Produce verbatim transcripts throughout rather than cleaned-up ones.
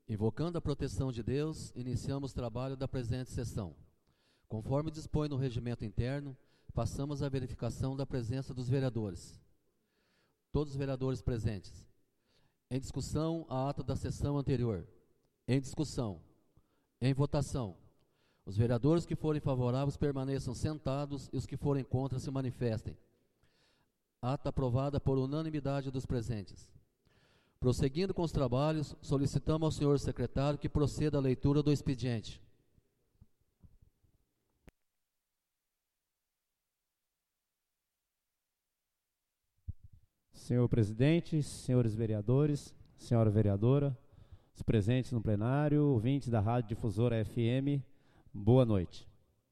Invocando a proteção de Deus, iniciamos o trabalho da presente sessão. Conforme dispõe no regimento interno, passamos à verificação da presença dos vereadores. Todos os vereadores presentes. Em discussão, a ata da sessão anterior. Em discussão. Em votação. Os vereadores que forem favoráveis permaneçam sentados e os que forem contra se manifestem. Ata aprovada por unanimidade dos presentes. Prosseguindo com os trabalhos, solicitamos ao senhor secretário que proceda à leitura do expediente. Senhor presidente, senhores vereadores, senhora vereadora, os presentes no plenário, ouvintes da Rádio Difusora F M, boa noite.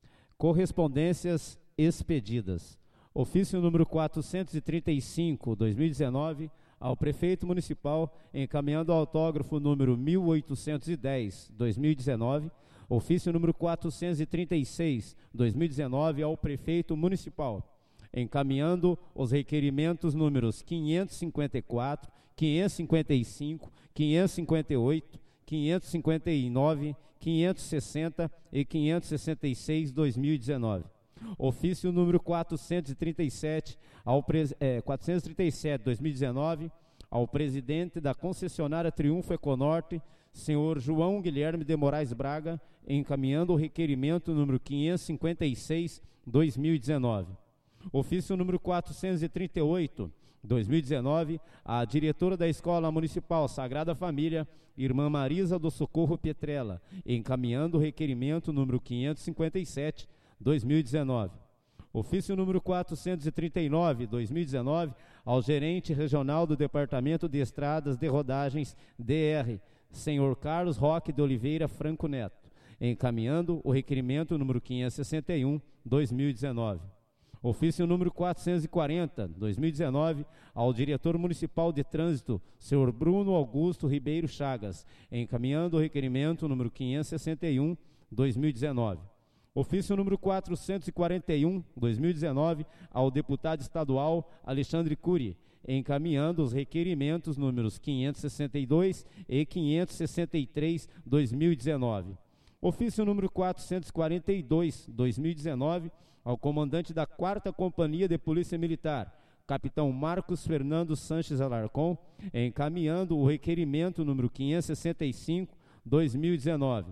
Correspondências expedidas. Ofício número quatrocentos e trinta e cinco, dois mil e dezenove, ao prefeito municipal, encaminhando ao autógrafo número mil oitocentos e dez, dois mil e dezenove, ofício número quatrocentos e trinta e seis, dois mil e dezenove, ao prefeito municipal, encaminhando os requerimentos números quinhentos e cinquenta e quatro, quinhentos e cinquenta e cinco, quinhentos e cinquenta e oito, quinhentos e cinquenta e nove, quinhentos e sessenta e quinhentos e sessenta e seis, dois mil e dezenove. Ofício número quatrocentos e trinta e sete, ao pres, é, quatrocentos e trinta e sete, dois mil e dezenove, ao presidente da concessionária Triunfo Econorte, senhor João Guilherme de Moraes Braga, encaminhando o requerimento número quinhentos e cinquenta e seis, dois mil e dezenove. Ofício número quatrocentos e trinta e oito, dois mil e dezenove, à diretora da Escola Municipal Sagrada Família, irmã Marisa do Socorro Pietrella, encaminhando o requerimento número quinhentos e cinquenta e sete, dois mil e dezenove. Ofício número quatrocentos e trinta e nove, dois mil e dezenove, ao gerente regional do Departamento de Estradas de Rodagens D R, senhor Carlos Roque de Oliveira Franco Neto, encaminhando o requerimento número quinhentos e sessenta e um, dois mil e dezenove. Ofício número quatrocentos e quarenta, dois mil e dezenove, ao diretor municipal de trânsito, senhor Bruno Augusto Ribeiro Chagas, encaminhando o requerimento número quinhentos e sessenta e um, dois mil e dezenove. Ofício número quatrocentos e quarenta e um, dois mil e dezenove, ao deputado estadual Alexandre Cury, encaminhando os requerimentos números quinhentos e sessenta e dois e quinhentos e sessenta e três, dois mil e dezenove. Ofício número quatrocentos e quarenta e dois, dois mil e dezenove, ao comandante da quarta Companhia de Polícia Militar, capitão Marcos Fernando Sanches Alarcon, encaminhando o requerimento número quinhentos e sessenta e cinco, dois mil e dezenove.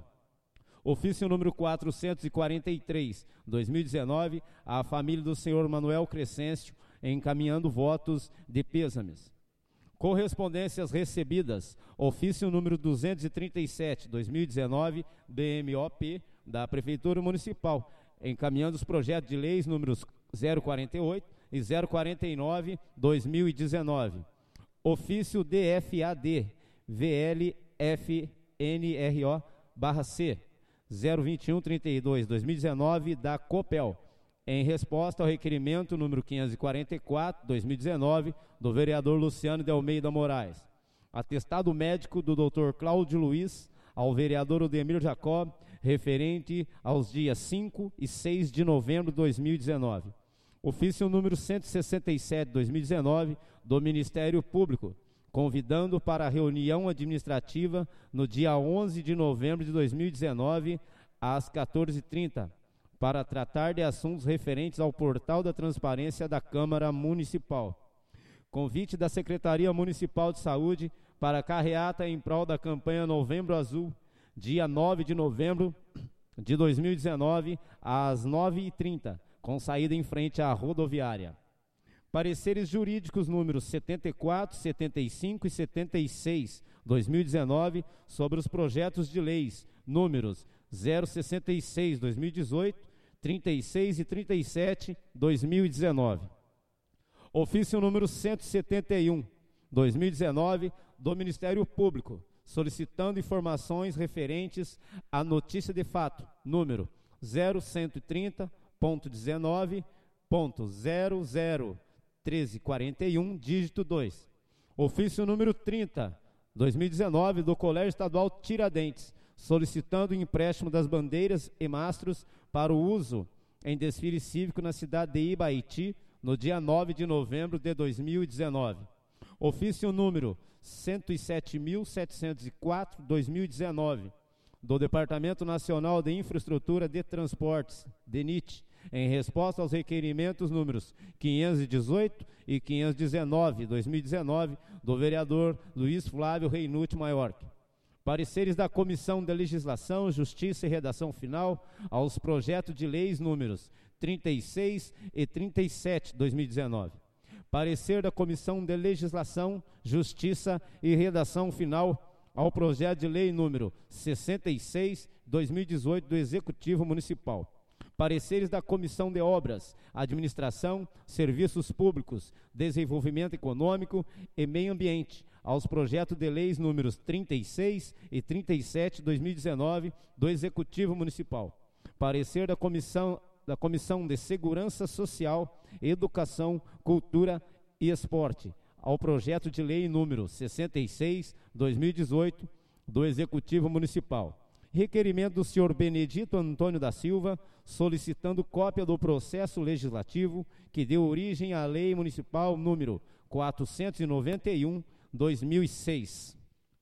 Ofício número quatrocentos e quarenta e três, dois mil e dezenove, à família do senhor Manuel Crescêncio, encaminhando votos de pêsames. Correspondências recebidas. Ofício número duzentos e trinta e sete, dois mil e dezenove, B M O P, da Prefeitura Municipal, encaminhando os projetos de leis números zero quarenta e oito e zero quarenta e nove, dois mil e dezenove. Ofício D F A D, V L F N R O barra C, zero vinte e um trinta e dois, dois mil e dezenove, da Copel, em resposta ao requerimento número quinhentos e quarenta e quatro, dois mil e dezenove, do vereador Luciano de Almeida Moraes. Atestado médico do doutor Cláudio Luiz ao vereador Odemir Jacob, referente aos dias cinco e seis de novembro de dois mil e dezenove. Ofício número cento e sessenta e sete, dois mil e dezenove, do Ministério Público, convidando para a reunião administrativa no dia onze de novembro de dois mil e dezenove, às quatorze e trinta, para tratar de assuntos referentes ao portal da transparência da Câmara Municipal. Convite da Secretaria Municipal de Saúde para a carreata em prol da campanha Novembro Azul, dia nove de novembro de dois mil e dezenove, às nove e trinta, com saída em frente à rodoviária. Pareceres jurídicos números setenta e quatro, setenta e cinco e setenta e seis, dois mil e dezenove, sobre os projetos de leis números zero sessenta e seis, dois mil e dezoito, trinta e seis e trinta e sete, dois mil e dezenove. Ofício número cento e setenta e um, dois mil e dezenove, do Ministério Público, solicitando informações referentes à notícia de fato, número zero cento e trinta ponto dezenove ponto zero zero treze quarenta e um, dígito dois. Ofício número trinta, dois mil e dezenove, do Colégio Estadual Tiradentes, solicitando o empréstimo das bandeiras e mastros para o uso em desfile cívico na cidade de Ibaiti, no dia nove de novembro de dois mil e dezenove. Ofício número cento e sete mil setecentos e quatro, dois mil e dezenove, do Departamento Nacional de Infraestrutura de Transportes, DENIT, em resposta aos requerimentos números quinhentos e dezoito e quinhentos e dezenove, dois mil e dezenove, do vereador Luiz Flávio Reinuti Maiorque. Pareceres da Comissão de Legislação, Justiça e Redação Final aos projetos de leis números trinta e seis e trinta e sete, dois mil e dezenove. Parecer da Comissão de Legislação, Justiça e Redação Final ao projeto de lei número sessenta e seis, dois mil e dezoito, do Executivo Municipal. Pareceres da Comissão de Obras, Administração, Serviços Públicos, Desenvolvimento Econômico e Meio Ambiente aos projetos de leis números trinta e seis e trinta e sete, dois mil e dezenove, do Executivo Municipal. Parecer da Comissão, da Comissão de Segurança Social, Educação, Cultura e Esporte ao projeto de lei número sessenta e seis, dois mil e dezoito, do Executivo Municipal. Requerimento do senhor Benedito Antônio da Silva, solicitando cópia do processo legislativo que deu origem à Lei Municipal número quatrocentos e noventa e um, dois mil e seis.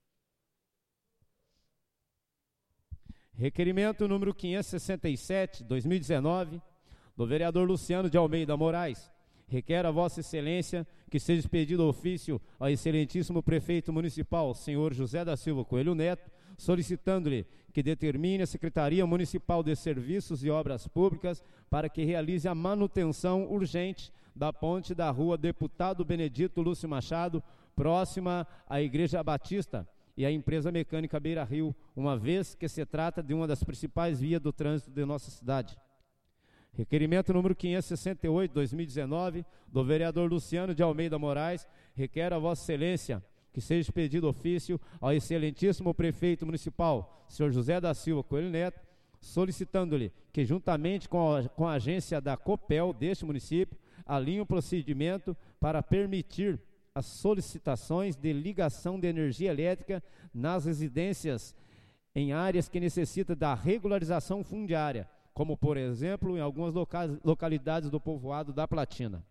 Requerimento número quinhentos e sessenta e sete, dois mil e dezenove, do vereador Luciano de Almeida Moraes. Requer a Vossa Excelência que seja expedido ofício ao excelentíssimo prefeito municipal, senhor José da Silva Coelho Neto, solicitando-lhe que determine a Secretaria Municipal de Serviços e Obras Públicas para que realize a manutenção urgente da ponte da rua Deputado Benedito Lúcio Machado, próxima à Igreja Batista e à empresa mecânica Beira Rio, uma vez que se trata de uma das principais vias do trânsito de nossa cidade. Requerimento número quinhentos e sessenta e oito, dois mil e dezenove, do vereador Luciano de Almeida Moraes, requer a Vossa Excelência que seja expedido ofício ao excelentíssimo prefeito municipal, senhor José da Silva Coelho Neto, solicitando-lhe que, juntamente com a, com a agência da Copel deste município, alinhe o procedimento para permitir as solicitações de ligação de energia elétrica nas residências em áreas que necessitam da regularização fundiária, como, por exemplo, em algumas loca- localidades do povoado da Platina.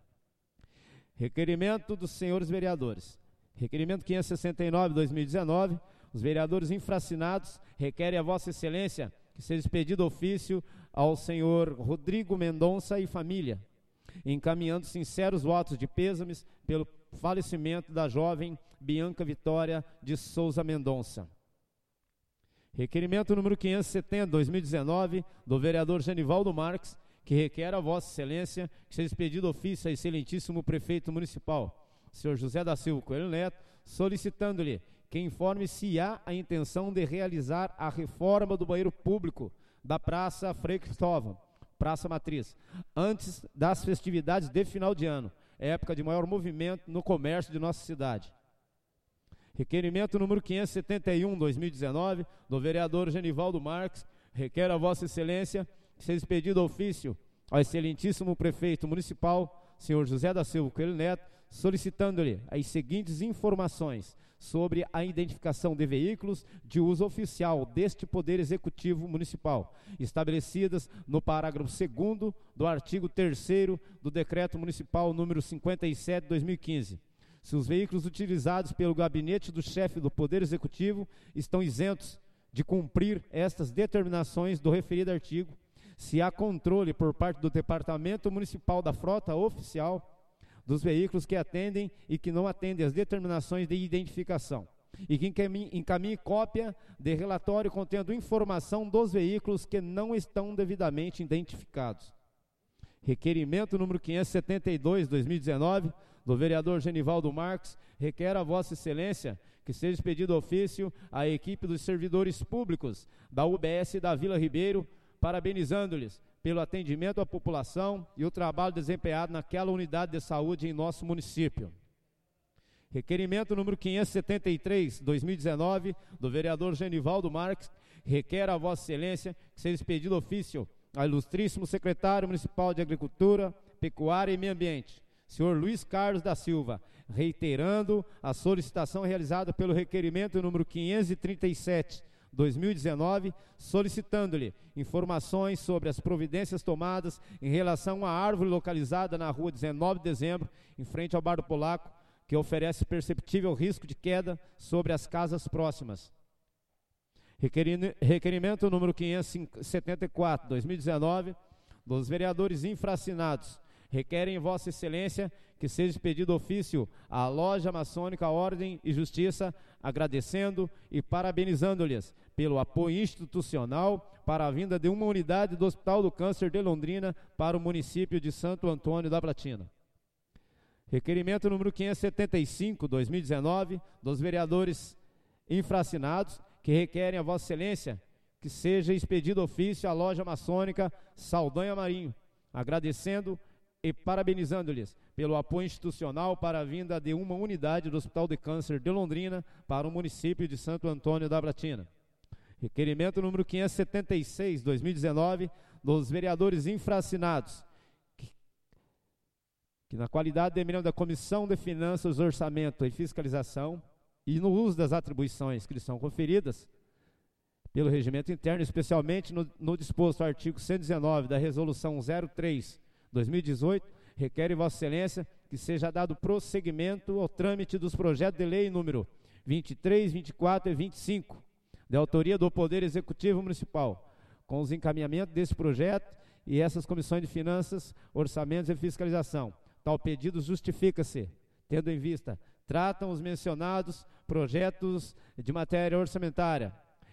Requerimento dos senhores vereadores. Requerimento quinhentos e sessenta e nove, dois mil e dezenove, os vereadores infracinados requerem a Vossa Excelência que seja expedido ofício ao senhor Rodrigo Mendonça e família, encaminhando sinceros votos de pêsames pelo falecimento da jovem Bianca Vitória de Souza Mendonça. Requerimento número quinhentos e setenta, dois mil e dezenove, do vereador Genivaldo Marques, que requer a Vossa Excelência que seja expedido ofício ao excelentíssimo prefeito municipal, senhor José da Silva Coelho Neto, solicitando-lhe que informe se há a intenção de realizar a reforma do banheiro público da Praça Frei Cristóvão, Praça Matriz, antes das festividades de final de ano, época de maior movimento no comércio de nossa cidade. Requerimento número quinhentos e setenta e um, dois mil e dezenove, do vereador Genivaldo Marques, requer a Vossa Excelência que seja expedido ofício ao excelentíssimo prefeito municipal, senhor José da Silva Coelho Neto, solicitando-lhe as seguintes informações sobre a identificação de veículos de uso oficial deste Poder Executivo Municipal, estabelecidas no parágrafo segundo do artigo terceiro do Decreto Municipal número cinquenta e sete, dois mil e quinze. Se os veículos utilizados pelo gabinete do chefe do Poder Executivo estão isentos de cumprir estas determinações do referido artigo, se há controle por parte do Departamento Municipal da Frota Oficial dos veículos que atendem e que não atendem às determinações de identificação, e que encaminhe, encaminhe cópia de relatório contendo informação dos veículos que não estão devidamente identificados. Requerimento número quinhentos e setenta e dois, dois mil e dezenove, do vereador Genivaldo Marques, requer a Vossa Excelência que seja expedido ofício à equipe dos servidores públicos da U B S da Vila Ribeiro, parabenizando-lhes pelo atendimento à população e o trabalho desempenhado naquela unidade de saúde em nosso município. Requerimento número quinhentos e setenta e três, dois mil e dezenove, do vereador Genivaldo Marques, requer a Vossa Excelência que seja expedido ofício ao ilustríssimo secretário municipal de Agricultura, Pecuária e Meio Ambiente, senhor Luiz Carlos da Silva, reiterando a solicitação realizada pelo requerimento número quinhentos e trinta e sete, dois mil e dezenove, solicitando-lhe informações sobre as providências tomadas em relação à árvore localizada na rua dezenove de dezembro, em frente ao Bar do Polaco, que oferece perceptível risco de queda sobre as casas próximas. Requerimento número quinhentos e setenta e quatro, dois mil e dezenove, dos vereadores infracinados, requerem Vossa Excelência que seja expedido ofício à Loja Maçônica Ordem e Justiça, agradecendo e parabenizando-lhes pelo apoio institucional para a vinda de uma unidade do Hospital do Câncer de Londrina para o município de Santo Antônio da Platina. Requerimento número quinhentos e setenta e cinco, dois mil e dezenove, dos vereadores infracinados, que requerem a Vossa Excelência que seja expedido ofício à Loja Maçônica Saldanha Marinho, agradecendo e parabenizando-lhes pelo apoio institucional para a vinda de uma unidade do Hospital de Câncer de Londrina para o município de Santo Antônio da Platina. Requerimento número quinhentos e setenta e seis, dois mil e dezenove, dos vereadores infracinados, que, que na qualidade de membro da Comissão de Finanças, Orçamento e Fiscalização, e no uso das atribuições que lhes são conferidas pelo regimento interno, especialmente no, no disposto artigo cento e dezenove da Resolução zero três, dois mil e dezoito, requer Vossa Excelência que seja dado prosseguimento ao trâmite dos projetos de lei número vinte e três, vinte e quatro e vinte e cinco, de autoria do Poder Executivo Municipal, com os encaminhamentos desse projeto e essas comissões de Finanças, Orçamentos e Fiscalização. Tal pedido justifica-se, tendo em vista, tratam os mencionados projetos de matéria orçamentária,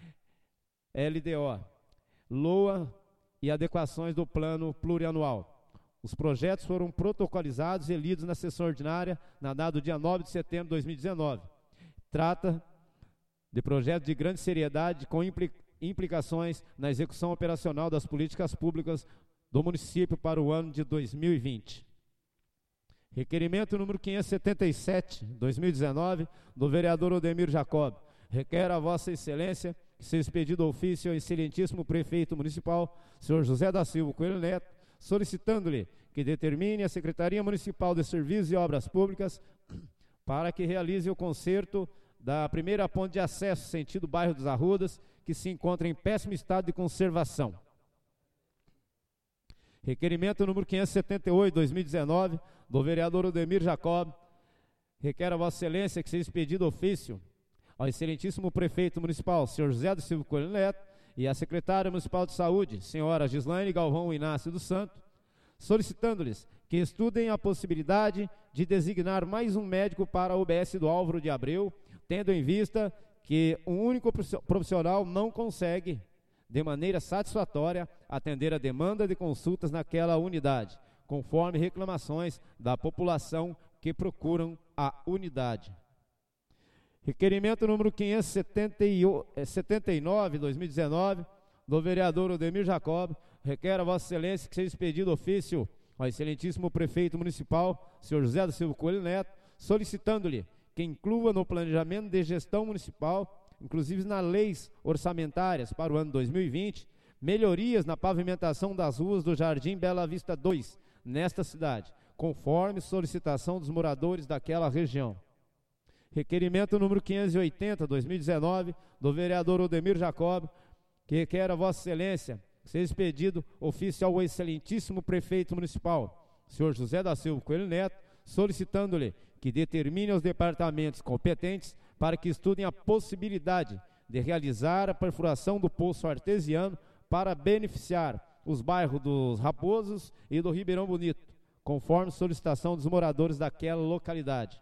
L D O, L O A e adequações do plano plurianual. Os projetos foram protocolizados e lidos na sessão ordinária na data do dia nove de setembro de dois mil e dezenove. Trata de projetos de grande seriedade com implicações na execução operacional das políticas públicas do município para o ano de dois mil e vinte. Requerimento número quinhentos e setenta e sete, dois mil e dezenove, do vereador Odemir Jacob. Requer a Vossa Excelência que seja expedido ofício ao excelentíssimo prefeito municipal, senhor José da Silva Coelho Neto, solicitando-lhe que determine a Secretaria Municipal de Serviços e Obras Públicas para que realize o conserto da primeira ponte de acesso sentido bairro dos Arrudas, que se encontra em péssimo estado de conservação. Requerimento número quinhentos e setenta e oito, dois mil e dezenove, do vereador Odemir Jacob, requer a Vossa Excelência que seja expedido ofício ao excelentíssimo prefeito municipal, senhor José da Silva Coelho Neto, e à secretária municipal de saúde, senhora Gislaine Galvão Inácio dos Santos, solicitando-lhes que estudem a possibilidade de designar mais um médico para a U B S do Álvaro de Abreu, tendo em vista que um único profissional não consegue, de maneira satisfatória, atender a demanda de consultas naquela unidade, conforme reclamações da população que procuram a unidade. Requerimento número quinhentos e setenta e nove, dois mil e dezenove, do vereador Odemir Jacob, requer a Vossa Excelência que seja expedido ofício ao excelentíssimo prefeito municipal, senhor José da Silva Coelho Neto, solicitando-lhe que inclua no planejamento de gestão municipal, inclusive nas leis orçamentárias para o ano dois mil e vinte, melhorias na pavimentação das ruas do Jardim Bela Vista dois, nesta cidade, conforme solicitação dos moradores daquela região. Requerimento número quinhentos e oitenta, dois mil e dezenove, do vereador Odemir Jacob, que requer a Vossa Excelência que seja expedido ofício ao excelentíssimo prefeito municipal, senhor José da Silva Coelho Neto, solicitando-lhe que determine aos departamentos competentes para que estudem a possibilidade de realizar a perfuração do poço artesiano para beneficiar os bairros dos Raposos e do Ribeirão Bonito, conforme solicitação dos moradores daquela localidade.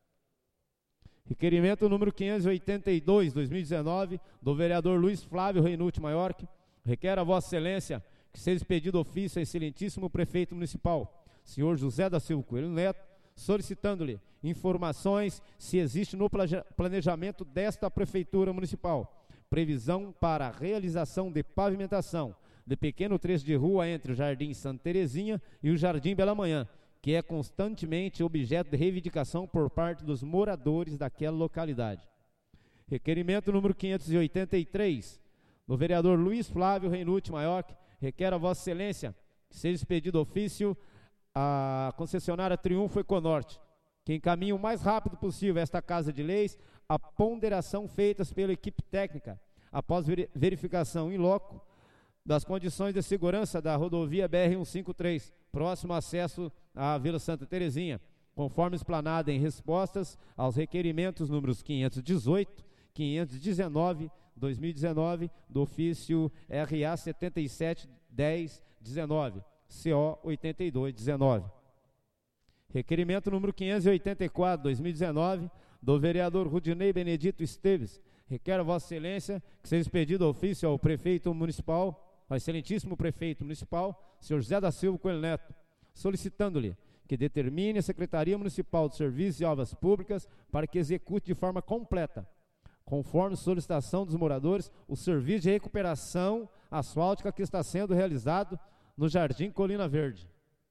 Requerimento número quinhentos e oitenta e dois, dois mil e dezenove, do vereador Luiz Flávio Reinuti Maiorque, requer a Vossa Excelência que seja expedido ofício ao excelentíssimo prefeito municipal, senhor José da Silva Coelho Neto, solicitando-lhe informações se existe no planejamento desta prefeitura municipal previsão para a realização de pavimentação de pequeno trecho de rua entre o Jardim Santa Terezinha e o Jardim Bela Manhã, que é constantemente objeto de reivindicação por parte dos moradores daquela localidade. Requerimento número quinhentos e oitenta e três, do vereador Luiz Flávio Reinuti Maiorque, requer a Vossa Excelência que seja expedido ofício à concessionária Triunfo Econorte, que encaminhe o mais rápido possível esta Casa de Leis a ponderação feitas pela equipe técnica, após verificação in loco das condições de segurança da rodovia B R cento e cinquenta e três, próximo acesso à Vila Santa Terezinha, conforme explanado em respostas aos requerimentos números quinhentos e dezoito, quinhentos e dezenove, dois mil e dezenove, do ofício R A setenta e sete, dez, dezenove, C O oitenta e dois, dezenove. Requerimento número quinhentos e oitenta e quatro, dois mil e dezenove, do vereador Rudinei Benedito Esteves. Requer a Vossa Excelência que seja expedido ofício ao prefeito municipal, ao excelentíssimo prefeito municipal, senhor José da Silva Coelho Neto, solicitando-lhe que determine a Secretaria Municipal de Serviços e Obras Públicas para que execute de forma completa, conforme solicitação dos moradores, o serviço de recuperação asfáltica que está sendo realizado no Jardim Colina Verde.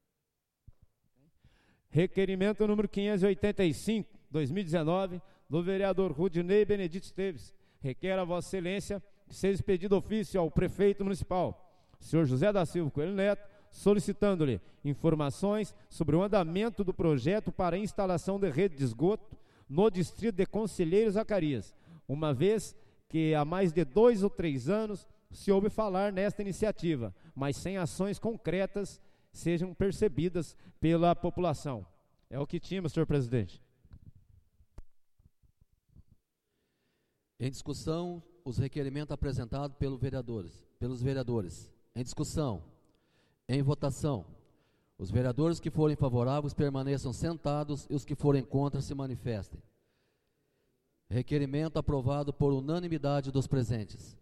Requerimento número quinhentos e oitenta e cinco, dois mil e dezenove, do vereador Rudinei Benedito Esteves. Requer a Vossa Excelência que seja expedido ofício ao prefeito municipal, senhor José da Silva Coelho Neto, solicitando-lhe informações sobre o andamento do projeto para a instalação de rede de esgoto no distrito de Conselheiro Zacarias, uma vez que há mais de dois ou três anos se ouve falar nesta iniciativa, mas sem ações concretas sejam percebidas pela população. É o que tínhamos, senhor presidente. Em discussão, os requerimentos apresentados pelos vereadores, pelos vereadores. Em discussão. Em votação. Os vereadores que forem favoráveis permaneçam sentados e os que forem contra se manifestem. Requerimento aprovado por unanimidade dos presentes.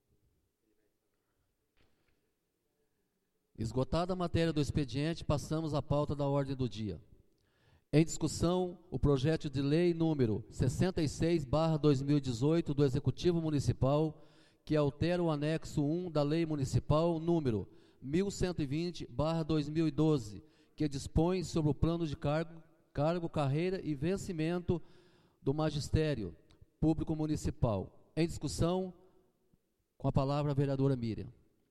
Esgotada a matéria do expediente, passamos à pauta da ordem do dia. Em discussão, o projeto de lei número sessenta e seis barra dois mil e dezoito do Executivo Municipal, que altera o anexo um da Lei Municipal número mil cento e vinte barra dois mil e doze, que dispõe sobre o plano de cargo, cargo, carreira e vencimento do magistério público municipal. Em discussão, com a palavra a vereadora Miriam.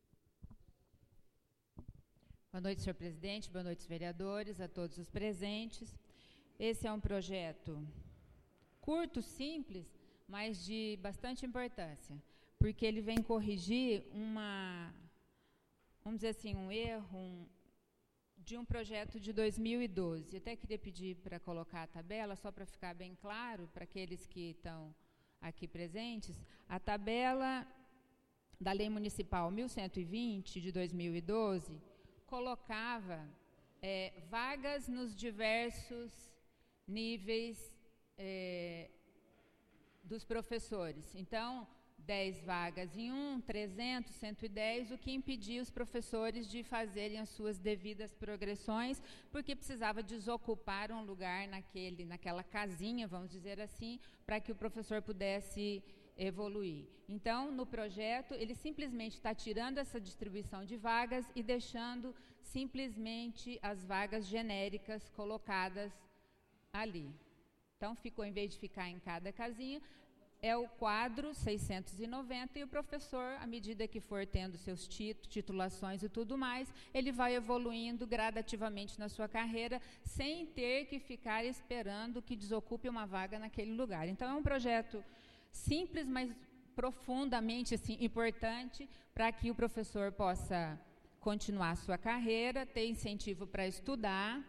Boa noite, senhor presidente, boa noite, vereadores, a todos os presentes. Esse é um projeto curto, simples, mas de bastante importância, porque ele vem corrigir uma, vamos dizer assim, um erro um, de um projeto de dois mil e doze. Até queria pedir para colocar a tabela, só para ficar bem claro, para aqueles que estão aqui presentes, a tabela da Lei Municipal mil cento e vinte, de dois mil e doze, colocava é, vagas nos diversos níveis é, dos professores. Então, dez vagas em um, trezentos, cento e dez, o que impedia os professores de fazerem as suas devidas progressões, porque precisava desocupar um lugar naquele, naquela casinha, vamos dizer assim, para que o professor pudesse evoluir. Então, no projeto, ele simplesmente está tirando essa distribuição de vagas e deixando simplesmente as vagas genéricas colocadas ali. Então, ficou, em vez de ficar em cada casinha, é o quadro seiscentos e noventa, e o professor, à medida que for tendo seus títulos, titulações e tudo mais, ele vai evoluindo gradativamente na sua carreira, sem ter que ficar esperando que desocupe uma vaga naquele lugar. Então, é um projeto simples, mas profundamente assim, importante, para que o professor possa continuar a sua carreira, ter incentivo para estudar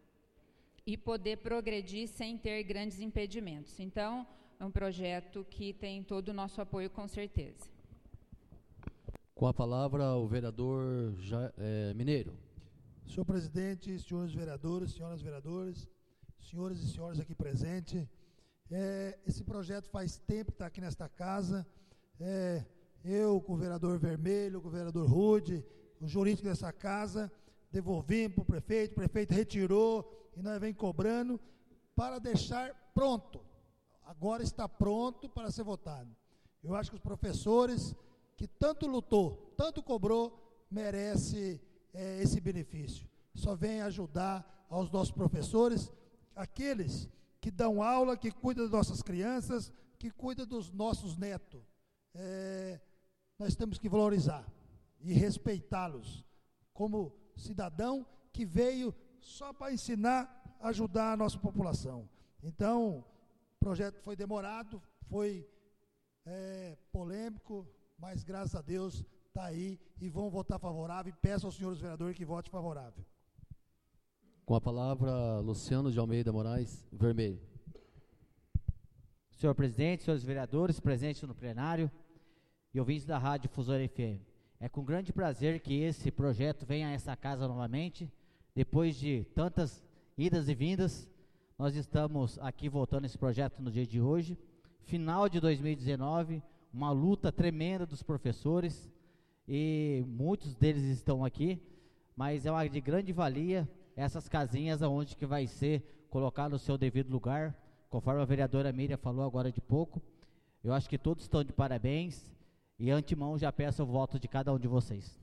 e poder progredir sem ter grandes impedimentos. Então, é um projeto que tem todo o nosso apoio, com certeza. Com a palavra, o vereador ja, é, Mineiro. Senhor presidente, senhores vereadores, senhoras vereadores, senhores e senhoras aqui presentes, é, esse projeto faz tempo que está aqui nesta casa, é, eu com o vereador Vermelho, com o vereador Rude, o jurídico dessa casa, devolvemos para o prefeito, o prefeito retirou e nós vem cobrando para deixar pronto. Agora está pronto para ser votado. Eu acho que os professores que tanto lutou, tanto cobrou, merece é, esse benefício. Só vem ajudar aos nossos professores, aqueles que dão aula, que cuidam das nossas crianças, que cuidam dos nossos netos. É, nós temos que valorizar e respeitá-los como cidadão que veio só para ensinar, ajudar a nossa população. Então, o projeto foi demorado, foi é, polêmico, mas graças a Deus está aí e vão votar favorável, e peço aos senhores vereadores que votem favorável. Com a palavra, Luciano de Almeida Moraes, Vermelho. Senhor presidente, senhores vereadores, presentes no plenário e ouvintes da Rádio Difusora F M. É com grande prazer que esse projeto venha a essa casa novamente. Depois de tantas idas e vindas, nós estamos aqui voltando esse projeto no dia de hoje. Final de dois mil e dezenove, uma luta tremenda dos professores, e muitos deles estão aqui, mas é uma de grande valia essas casinhas aonde que vai ser colocado no seu devido lugar, conforme a vereadora Miriam falou agora de pouco. Eu acho que todos estão de parabéns, e antemão já peço o voto de cada um de vocês.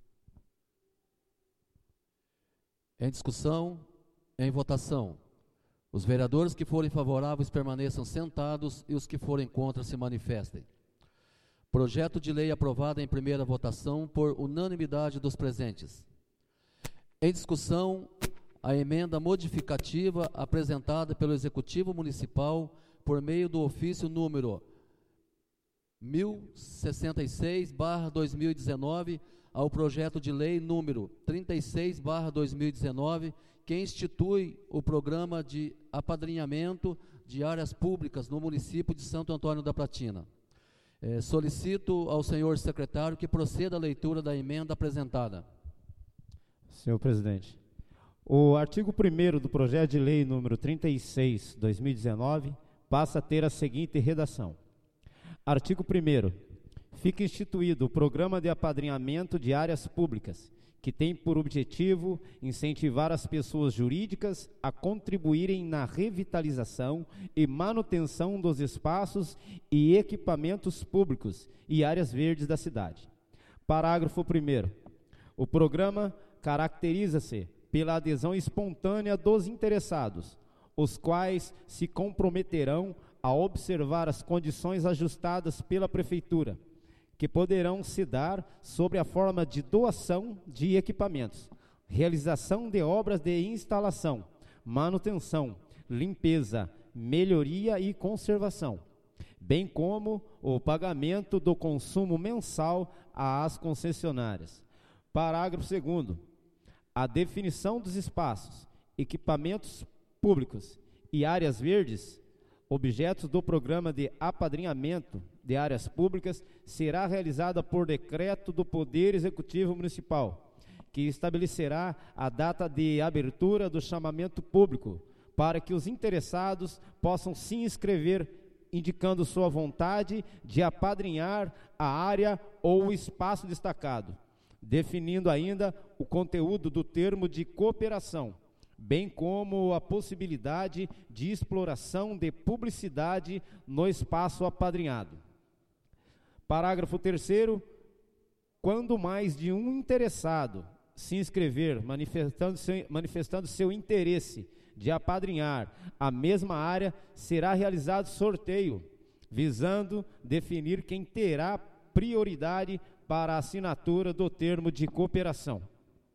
Em discussão, em votação. Os vereadores que forem favoráveis permaneçam sentados e os que forem contra se manifestem. Projeto de lei aprovado em primeira votação por unanimidade dos presentes. Em discussão, a emenda modificativa apresentada pelo Executivo Municipal por meio do ofício número mil e sessenta e seis barra dois mil e dezenove ao projeto de lei número trinta e seis barra dois mil e dezenove, que institui o programa de apadrinhamento de áreas públicas no município de Santo Antônio da Platina. É, solicito ao senhor secretário que proceda a leitura da emenda apresentada. Senhor presidente, o artigo primeiro do projeto de lei número trinta e seis barra dois mil e dezenove passa a ter a seguinte redação. Artigo primeiro. Fica instituído o programa de apadrinhamento de áreas públicas, que tem por objetivo incentivar as pessoas jurídicas a contribuírem na revitalização e manutenção dos espaços e equipamentos públicos e áreas verdes da cidade. Parágrafo primeiro. O programa caracteriza-se pela adesão espontânea dos interessados, os quais se comprometerão a observar as condições ajustadas pela Prefeitura, que poderão se dar sobre a forma de doação de equipamentos, realização de obras de instalação, manutenção, limpeza, melhoria e conservação, bem como o pagamento do consumo mensal às concessionárias. Parágrafo segundo. A definição dos espaços, equipamentos públicos e áreas verdes, objetos do programa de apadrinhamento de áreas públicas, será realizada por decreto do Poder Executivo Municipal, que estabelecerá a data de abertura do chamamento público, para que os interessados possam se inscrever, indicando sua vontade de apadrinhar a área ou o espaço destacado, definindo ainda o conteúdo do termo de cooperação, bem como a possibilidade de exploração de publicidade no espaço apadrinhado. Parágrafo terceiro. Quando mais de um interessado se inscrever, manifestando seu, manifestando seu interesse de apadrinhar a mesma área, será realizado sorteio, visando definir quem terá prioridade para a assinatura do termo de cooperação.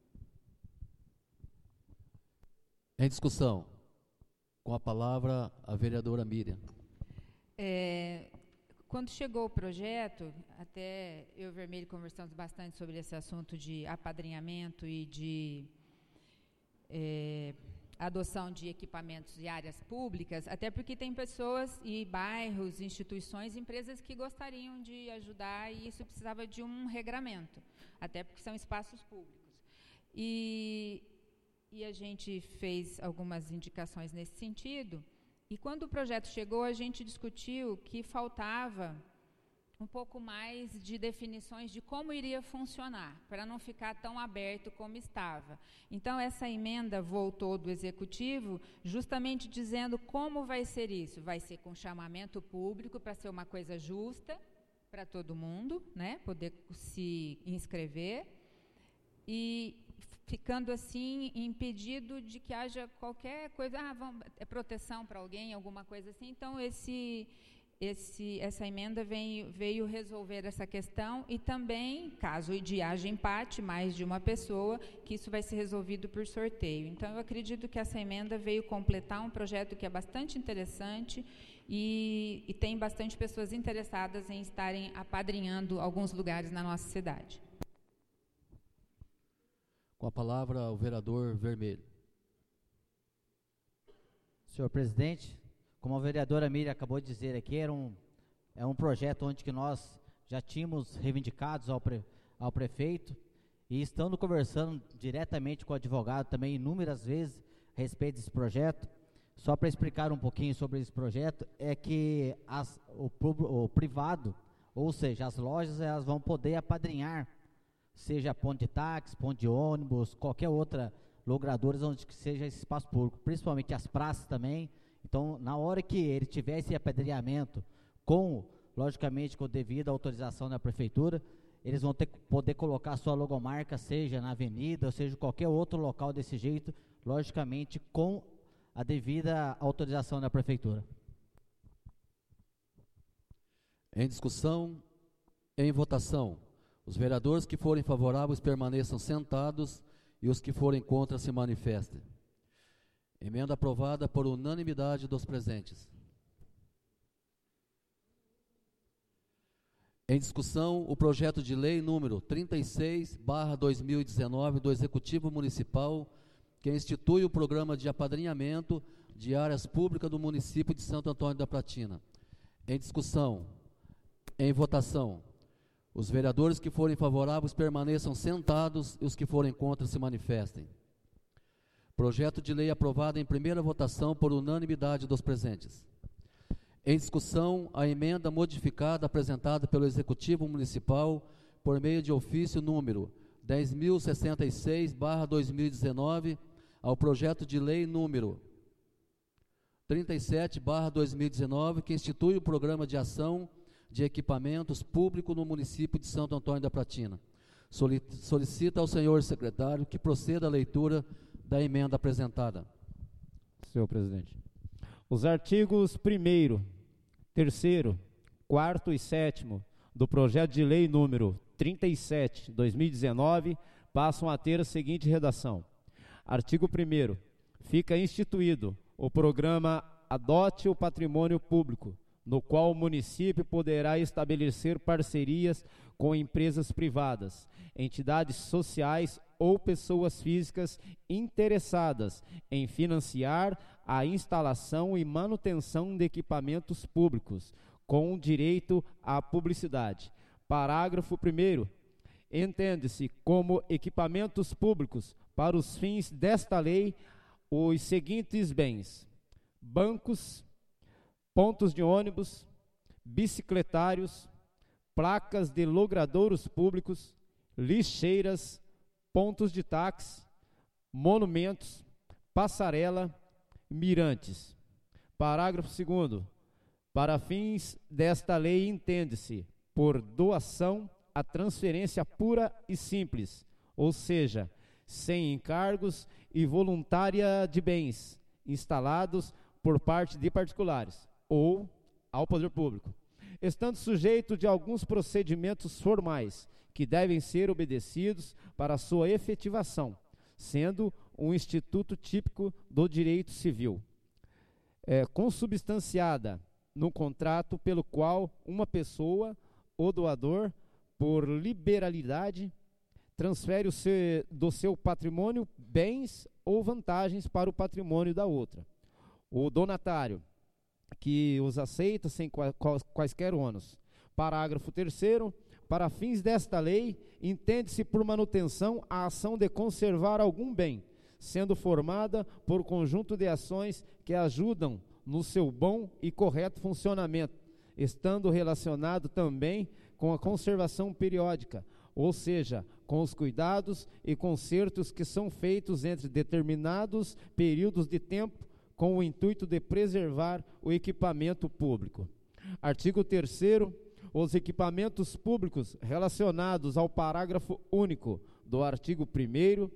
Em discussão, com a palavra a vereadora Miriam. É, quando chegou o projeto, até eu e o Vermelho conversamos bastante sobre esse assunto de apadrinhamento e de é, adoção de equipamentos e áreas públicas, até porque tem pessoas e bairros, instituições, empresas que gostariam de ajudar, e isso precisava de um regramento, até porque são espaços públicos. E, e a gente fez algumas indicações nesse sentido, e quando o projeto chegou, a gente discutiu que faltava um pouco mais de definições de como iria funcionar, para não ficar tão aberto como estava. Então, essa emenda voltou do Executivo justamente dizendo como vai ser isso. Vai ser com chamamento público, para ser uma coisa justa para todo mundo, né, poder se inscrever, e ficando assim impedido de que haja qualquer coisa, ah, vamos, é proteção para alguém, alguma coisa assim. Então, esse... Esse, essa emenda veio, veio resolver essa questão, e também, caso de haja empate, mais de uma pessoa, que isso vai ser resolvido por sorteio. Então, eu acredito que essa emenda veio completar um projeto que é bastante interessante, e, e tem bastante pessoas interessadas em estarem apadrinhando alguns lugares na nossa cidade. Com a palavra, o vereador Vermelho. Senhor presidente, como a vereadora Miriam acabou de dizer aqui, era um, é um projeto onde que nós já tínhamos reivindicados ao, pre, ao prefeito, e estando conversando diretamente com o advogado também inúmeras vezes a respeito desse projeto. Só para explicar um pouquinho sobre esse projeto, é que as, o, o privado, ou seja, as lojas, elas vão poder apadrinhar, seja ponto de táxi, ponto de ônibus, qualquer outra logradora onde que seja esse espaço público, principalmente as praças também. Então, na hora que ele tiver esse apadrinhamento, com, logicamente, com devida autorização da prefeitura, eles vão ter que poder colocar a sua logomarca, seja na avenida, ou seja, qualquer outro local desse jeito, logicamente, com a devida autorização da prefeitura. Em discussão, em votação, os vereadores que forem favoráveis permaneçam sentados e os que forem contra se manifestem. Emenda aprovada por unanimidade dos presentes. Em discussão, o projeto de lei número trinta e seis barra dois mil e dezenove do Executivo Municipal, que institui o programa de apadrinhamento de áreas públicas do município de Santo Antônio da Platina. Em discussão, em votação, os vereadores que forem favoráveis permaneçam sentados e os que forem contra se manifestem. Projeto de lei aprovado em primeira votação por unanimidade dos presentes. Em discussão, a emenda modificada apresentada pelo Executivo Municipal por meio de ofício número dez mil sessenta e seis barra dois mil e dezenove ao projeto de lei número trinta e sete barra dois mil e dezenove, que institui o programa de ação de equipamentos públicos no município de Santo Antônio da Platina. Solicita ao senhor secretário que proceda à leitura da emenda apresentada. Senhor presidente. Os artigos primeiro, terceiro, quarto e sétimo do projeto de lei número trinta e sete, dois mil e dezenove, passam a ter a seguinte redação. Artigo primeiro. Fica instituído o programa Adote o Patrimônio Público, no qual o município poderá estabelecer parcerias com empresas privadas, entidades sociais ou pessoas físicas interessadas em financiar a instalação e manutenção de equipamentos públicos, com direito à publicidade. Parágrafo primeiro. Entende-se como equipamentos públicos, para os fins desta lei, os seguintes bens: bancos, pontos de ônibus, bicicletários, placas de logradouros públicos, lixeiras, pontos de táxi, monumentos, passarela, mirantes. Parágrafo segundo. Para fins desta lei, entende-se por doação a transferência pura e simples, ou seja, sem encargos e voluntária de bens instalados por parte de particulares ou ao poder público, estando sujeito de alguns procedimentos formais que devem ser obedecidos para sua efetivação, sendo um instituto típico do direito civil, é, consubstanciada no contrato pelo qual uma pessoa, o doador, por liberalidade, transfere o seu, do seu patrimônio bens ou vantagens para o patrimônio da outra. O donatário, que os aceita sem quaisquer ônus. Parágrafo terceiro. Para fins desta lei, entende-se por manutenção a ação de conservar algum bem, sendo formada por conjunto de ações que ajudam no seu bom e correto funcionamento, estando relacionado também com a conservação periódica, ou seja, com os cuidados e consertos que são feitos entre determinados períodos de tempo, com o intuito de preservar o equipamento público. Artigo terceiro. Os equipamentos públicos relacionados ao parágrafo único do artigo primeiro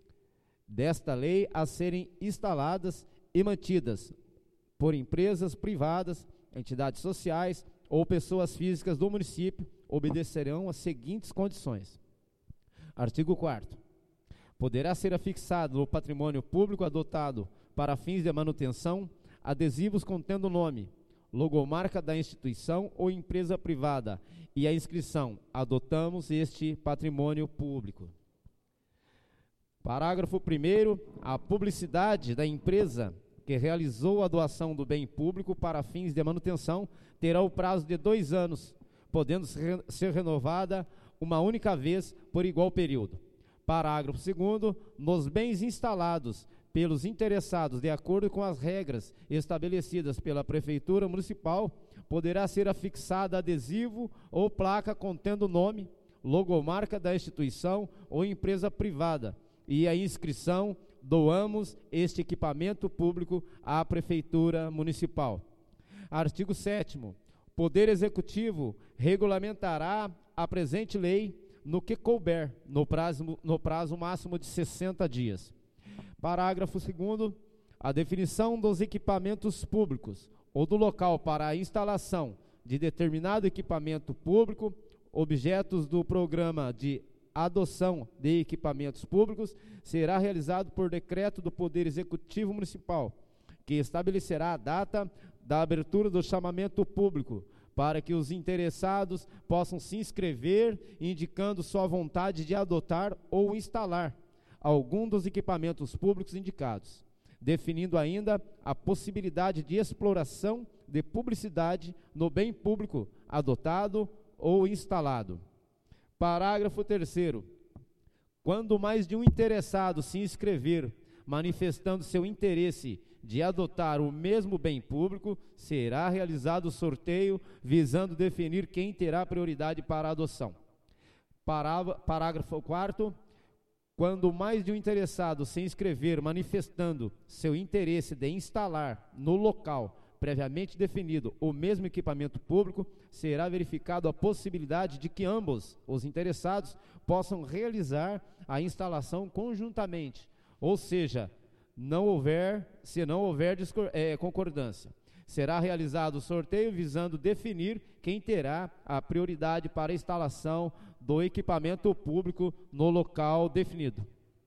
desta lei a serem instaladas e mantidas por empresas privadas, entidades sociais ou pessoas físicas do município obedecerão às seguintes condições. Artigo quarto. Poderá ser afixado no patrimônio público adotado para fins de manutenção adesivos contendo o nome, logomarca da instituição ou empresa privada e a inscrição: adotamos este patrimônio público. Parágrafo primeiro. A publicidade da empresa que realizou a doação do bem público para fins de manutenção terá o prazo de dois anos, podendo ser renovada uma única vez por igual período. Parágrafo segundo. Nos bens instalados pelos interessados de acordo com as regras estabelecidas pela Prefeitura Municipal, poderá ser afixada adesivo ou placa contendo o nome, logomarca da instituição ou empresa privada e a inscrição: doamos este equipamento público à Prefeitura Municipal. Artigo sétimo. Poder Executivo regulamentará a presente lei no que couber, no prazo, no prazo máximo de sessenta dias. Parágrafo segundo. A definição dos equipamentos públicos ou do local para a instalação de determinado equipamento público, objetos do programa de adoção de equipamentos públicos, será realizado por decreto do Poder Executivo Municipal, que estabelecerá a data da abertura do chamamento público, para que os interessados possam se inscrever, indicando sua vontade de adotar ou instalar algum dos equipamentos públicos indicados, definindo ainda a possibilidade de exploração de publicidade no bem público adotado ou instalado. Parágrafo terceiro. Quando mais de um interessado se inscrever, manifestando seu interesse de adotar o mesmo bem público, será realizado o sorteio, visando definir quem terá prioridade para a adoção. Parágrafo quarto. Quando mais de um interessado se inscrever, manifestando seu interesse de instalar no local previamente definido o mesmo equipamento público, será verificado a possibilidade de que ambos os interessados possam realizar a instalação conjuntamente, ou seja, não houver, se não houver é, concordância. Será realizado o sorteio visando definir quem terá a prioridade para a instalação do equipamento público no local definido.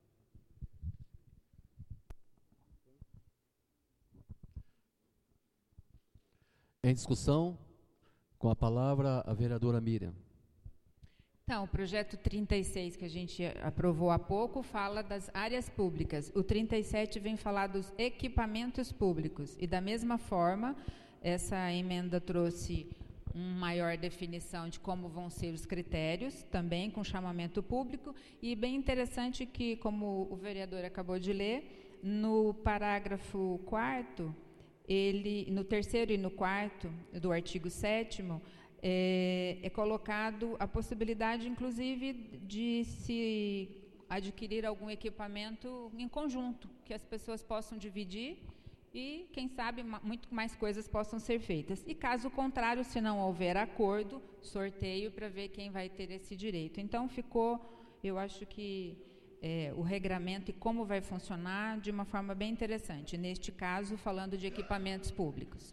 Em discussão, com a palavra a vereadora Miriam. Então, o projeto trinta e seis, que a gente aprovou há pouco, fala das áreas públicas. O trinta e sete vem falar dos equipamentos públicos. E, da mesma forma, essa emenda trouxe uma maior definição de como vão ser os critérios, também com chamamento público. E bem interessante que, como o vereador acabou de ler, no parágrafo quarto, ele, no terceiro e no quarto do artigo sétimo, É, é colocado a possibilidade, inclusive, de se adquirir algum equipamento em conjunto, que as pessoas possam dividir e, quem sabe, muito mais coisas possam ser feitas. E, caso contrário, se não houver acordo, sorteio para ver quem vai ter esse direito. Então, ficou, eu acho que é, o regramento e como vai funcionar de uma forma bem interessante. Neste caso, falando de equipamentos públicos.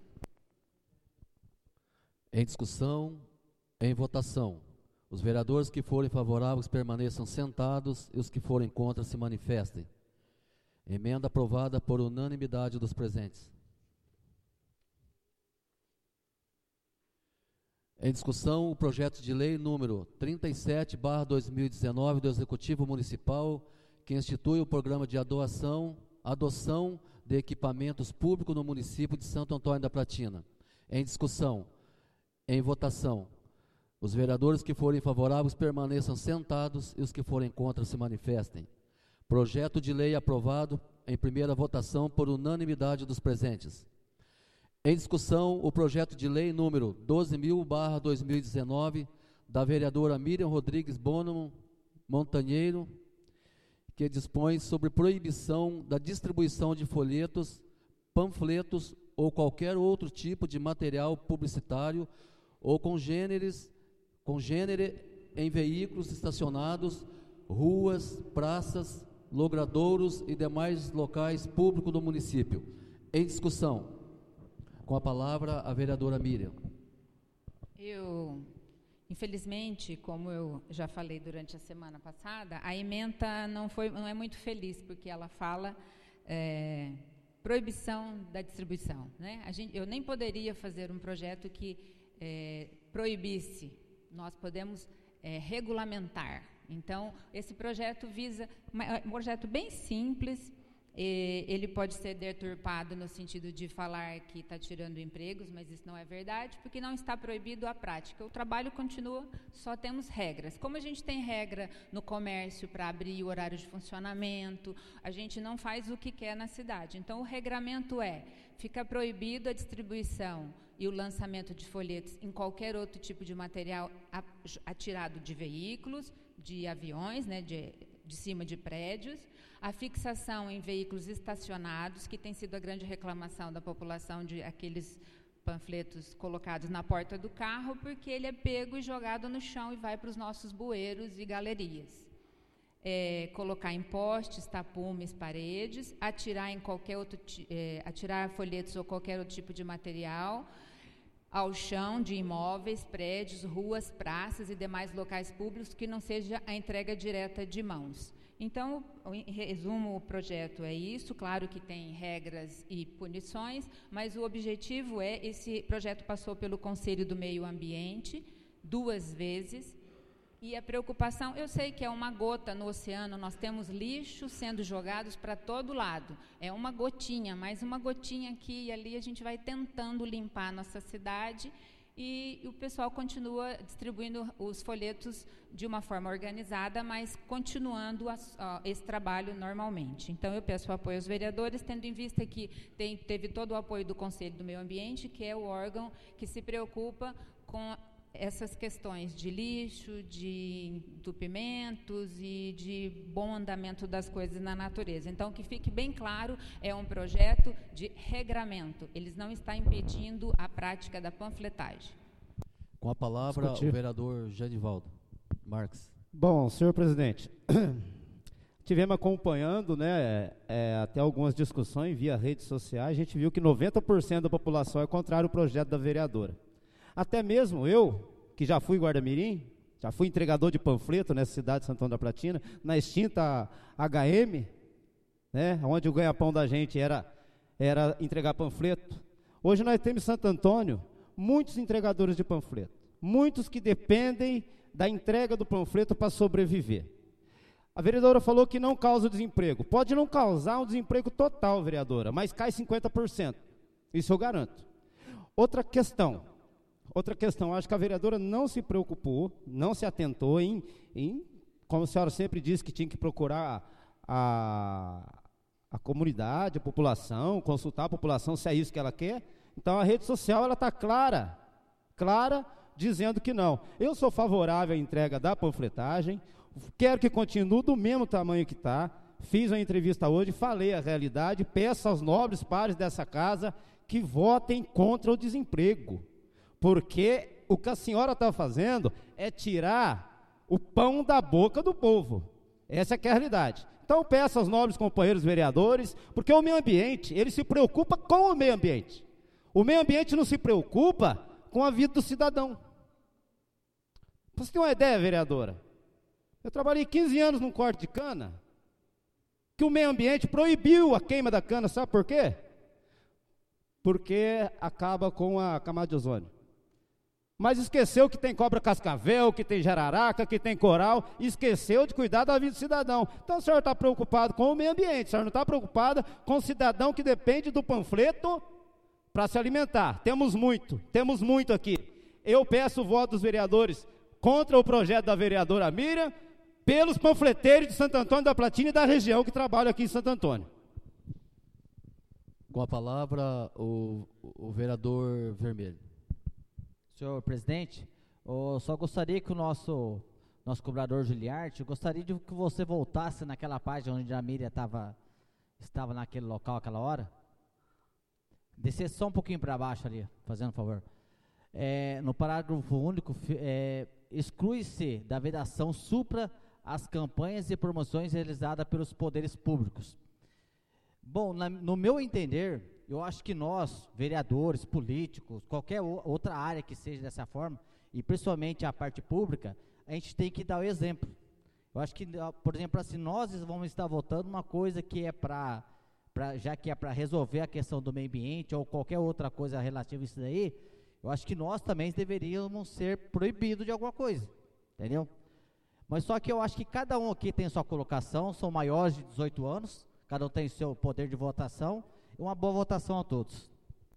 Em discussão, em votação. Os vereadores que forem favoráveis permaneçam sentados e os que forem contra se manifestem. Emenda aprovada por unanimidade dos presentes. Em discussão, o projeto de lei número trinta e sete barra dois mil e dezenove do Executivo Municipal, que institui o programa de adoção, adoção de equipamentos públicos no município de Santo Antônio da Platina. Em discussão. Em votação, os vereadores que forem favoráveis permaneçam sentados e os que forem contra se manifestem. Projeto de lei aprovado em primeira votação por unanimidade dos presentes. Em discussão, o projeto de lei número doze mil barra dois mil e dezenove da vereadora Miriam Rodrigues Bono Montanheiro, que dispõe sobre proibição da distribuição de folhetos, panfletos ou qualquer outro tipo de material publicitário ou congêneres, congênere em veículos estacionados, ruas, praças, logradouros e demais locais públicos do município. Em discussão, com a palavra a vereadora Miriam. Eu, infelizmente, como eu já falei durante a semana passada, a ementa não, foi, não é muito feliz, porque ela fala é, proibição da distribuição, né? A gente, eu nem poderia fazer um projeto que É, proibisse, nós podemos é, regulamentar. Então, esse projeto visa, uma, um projeto bem simples, E ele pode ser deturpado no sentido de falar que está tirando empregos, mas isso não é verdade, porque não está proibido a prática. O trabalho continua, só temos regras. Como a gente tem regra no comércio para abrir o horário de funcionamento, a gente não faz o que quer na cidade. Então, o regramento é, fica proibido a distribuição e o lançamento de folhetos em qualquer outro tipo de material atirado de veículos, de aviões, né, de, de cima de prédios, a fixação em veículos estacionados, que tem sido a grande reclamação da população de aqueles panfletos colocados na porta do carro, porque ele é pego e jogado no chão e vai para os nossos bueiros e galerias. É, colocar em postes, tapumes, paredes, atirar em qualquer outro, é, atirar folhetos ou qualquer outro tipo de material ao chão de imóveis, prédios, ruas, praças e demais locais públicos que não seja a entrega direta de mãos. Então, em resumo, o projeto é isso, claro que tem regras e punições, mas o objetivo é, esse projeto passou pelo Conselho do Meio Ambiente duas vezes, e a preocupação, eu sei que é uma gota no oceano, nós temos lixo sendo jogados para todo lado, é uma gotinha, mas uma gotinha aqui e ali a gente vai tentando limpar a nossa cidade, e o pessoal continua distribuindo os folhetos de uma forma organizada, mas continuando a, a, esse trabalho normalmente. Então, eu peço o apoio aos vereadores, tendo em vista que tem, teve todo o apoio do Conselho do Meio Ambiente, que é o órgão que se preocupa com essas questões de lixo, de entupimentos e de bom andamento das coisas na natureza. Então, que fique bem claro, é um projeto de regramento. Eles não estão impedindo a prática da panfletagem. Com a palavra, Discutir. o vereador Genivaldo Marques. Bom, senhor presidente, tivemos acompanhando, né, é, até algumas discussões via redes sociais, a gente viu que noventa por cento da população é contrário ao projeto da vereadora. Até mesmo eu, que já fui guarda-mirim, já fui entregador de panfleto nessa cidade de Santo Antônio da Platina, na extinta H M, né, onde o ganha-pão da gente era, era entregar panfleto. Hoje nós temos em Santo Antônio muitos entregadores de panfleto, muitos que dependem da entrega do panfleto para sobreviver. A vereadora falou que não causa desemprego. Pode não causar um desemprego total, vereadora, mas cai cinquenta por cento. Isso eu garanto. Outra questão. Outra questão, acho que a vereadora não se preocupou, não se atentou em, em como a senhora sempre disse, que tinha que procurar a, a comunidade, a população, consultar a população se é isso que ela quer. Então, a rede social, ela está clara, clara, dizendo que não. Eu sou favorável à entrega da panfletagem, quero que continue do mesmo tamanho que está. Fiz uma entrevista hoje, falei a realidade, peço aos nobres pares dessa casa que votem contra o desemprego. Porque o que a senhora está fazendo é tirar o pão da boca do povo. Essa é que é a realidade. Então, peço aos nobres companheiros vereadores, porque o meio ambiente, ele se preocupa com o meio ambiente. O meio ambiente não se preocupa com a vida do cidadão. Você tem uma ideia, vereadora? Eu trabalhei quinze anos num corte de cana, que o meio ambiente proibiu a queima da cana, sabe por quê? Porque acaba com a camada de ozônio. Mas esqueceu que tem cobra cascavel, que tem jararaca, que tem coral, e esqueceu de cuidar da vida do cidadão. Então, o senhor está preocupado com o meio ambiente, o senhor não está preocupado com o cidadão que depende do panfleto para se alimentar. Temos muito, temos muito aqui. Eu peço o voto dos vereadores contra o projeto da vereadora Miriam, pelos panfleteiros de Santo Antônio da Platina e da região que trabalham aqui em Santo Antônio. Com a palavra, o, o vereador Vermelho. Senhor presidente, eu só gostaria que o nosso, nosso cobrador Giliarte, eu gostaria de que você voltasse naquela página onde a Miriam tava, estava naquele local, aquela hora. Descer só um pouquinho para baixo ali, fazendo um favor. É, no parágrafo único, é, exclui-se da vedação supra as campanhas e promoções realizadas pelos poderes públicos. Bom, na, no meu entender, eu acho que nós, vereadores, políticos, qualquer outra área que seja dessa forma, e principalmente a parte pública, a gente tem que dar o exemplo. Eu acho que, por exemplo, assim, nós vamos estar votando uma coisa que é para, já que é para resolver a questão do meio ambiente ou qualquer outra coisa relativa a isso daí, eu acho que nós também deveríamos ser proibidos de alguma coisa, entendeu? Mas só que eu acho que cada um aqui tem sua colocação, são maiores de dezoito anos, cada um tem seu poder de votação. E uma boa votação a todos.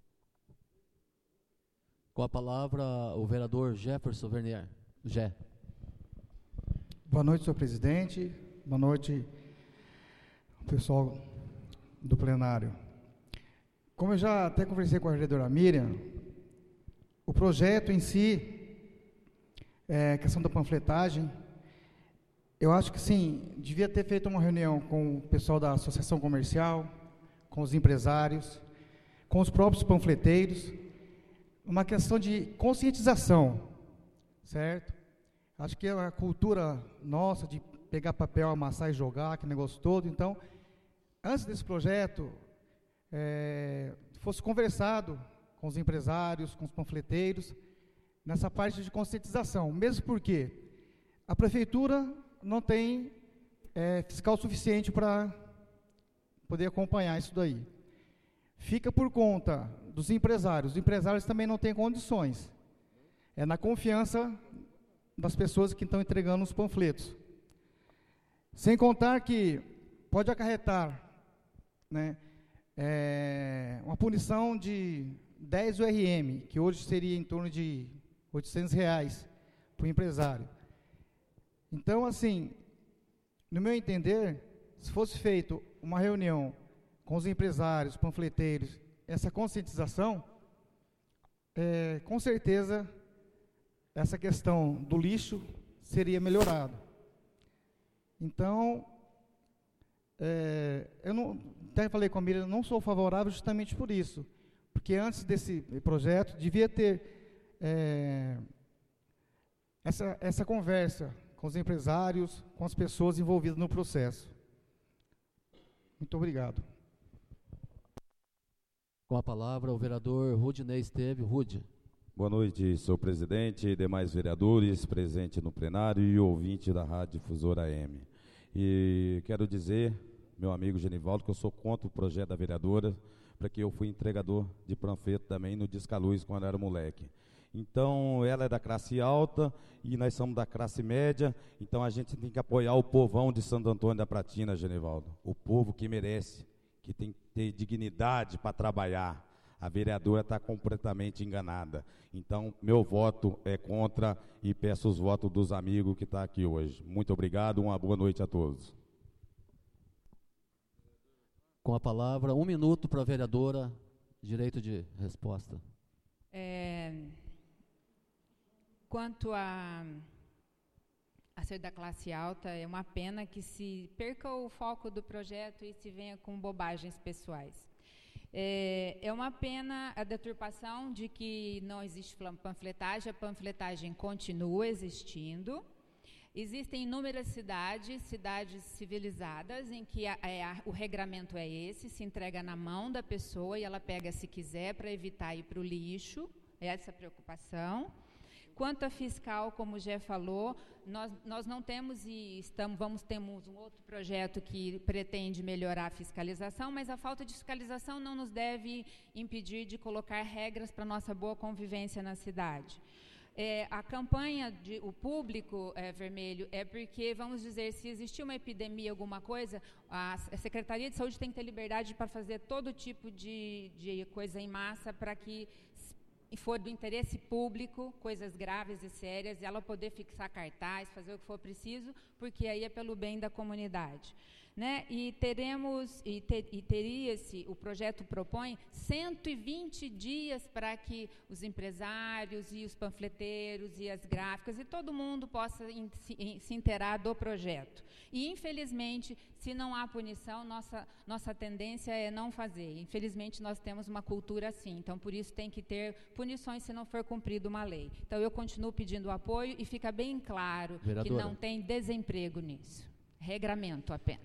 Com a palavra, o vereador Jefferson Vernier. Jé. Boa noite, senhor presidente. Boa noite, pessoal do plenário. Como eu já até conversei com a vereadora Miriam, o projeto em si, é, questão da panfletagem, eu acho que sim, devia ter feito uma reunião com o pessoal da associação comercial, com os empresários, com os próprios panfleteiros, uma questão de conscientização, certo? Acho que é a cultura nossa de pegar papel, amassar e jogar, aquele negócio todo. Então, antes desse projeto, é, fosse conversado com os empresários, com os panfleteiros, nessa parte de conscientização, mesmo porque a prefeitura não tem é, fiscal suficiente para poder acompanhar isso daí. Fica por conta dos empresários. Os empresários também não têm condições. É na confiança das pessoas que estão entregando os panfletos. Sem contar que pode acarretar, né, é, uma punição de dez U R M, que hoje seria em torno de oitocentos reais para o empresário. Então, assim, no meu entender, se fosse feito uma reunião com os empresários, panfleteiros, essa conscientização, é, com certeza, essa questão do lixo seria melhorada. Então, é, eu não, até falei com a Miriam, não sou favorável justamente por isso, porque antes desse projeto, devia ter é, essa, essa conversa com os empresários, com as pessoas envolvidas no processo. Muito obrigado. Com a palavra, o vereador Rudinei Esteve. Rude. Boa noite, senhor presidente, demais vereadores presentes no plenário e ouvinte da Rádio Difusora A M. E quero dizer, meu amigo Genivaldo, que eu sou contra o projeto da vereadora, porque eu fui entregador de panfleto também no Discaluz quando era moleque. Então, ela é da classe alta e nós somos da classe média, então a gente tem que apoiar o povão de Santo Antônio da Pratina, Genivaldo. O povo que merece, que tem que ter dignidade para trabalhar. A vereadora está completamente enganada. Então, meu voto é contra e peço os votos dos amigos que estão aqui hoje. Muito obrigado, uma boa noite a todos. Com a palavra, um minuto para a vereadora, direito de resposta. É, quanto a, a ser da classe alta, é uma pena que se perca o foco do projeto e se venha com bobagens pessoais. É, é uma pena a deturpação de que não existe panfletagem, a panfletagem continua existindo. Existem inúmeras cidades, cidades civilizadas, em que a, é, a, o regramento é esse, se entrega na mão da pessoa e ela pega se quiser para evitar ir para o lixo, é essa a preocupação. Quanto a fiscal, como o Gé falou, nós, nós não temos e estamos, vamos temos um outro projeto que pretende melhorar a fiscalização, mas a falta de fiscalização não nos deve impedir de colocar regras para a nossa boa convivência na cidade. É, a campanha, de, o público é, vermelho, é porque, vamos dizer, se existir uma epidemia, alguma coisa, a, a Secretaria de Saúde tem que ter liberdade para fazer todo tipo de, de coisa em massa para que, se for do interesse público, coisas graves e sérias, ela poder fixar cartaz, fazer o que for preciso, porque aí é pelo bem da comunidade. Né? E teremos, e, ter, e teria-se, o projeto propõe cento e vinte dias para que os empresários e os panfleteiros e as gráficas e todo mundo possa in, se, in, se inteirar do projeto. E, infelizmente, se não há punição, nossa, nossa tendência é não fazer. Infelizmente, nós temos uma cultura assim, então, por isso, tem que ter punições se não for cumprida uma lei. Então, eu continuo pedindo apoio e fica bem claro Vereadora. que não tem desemprego nisso. Regramento apenas.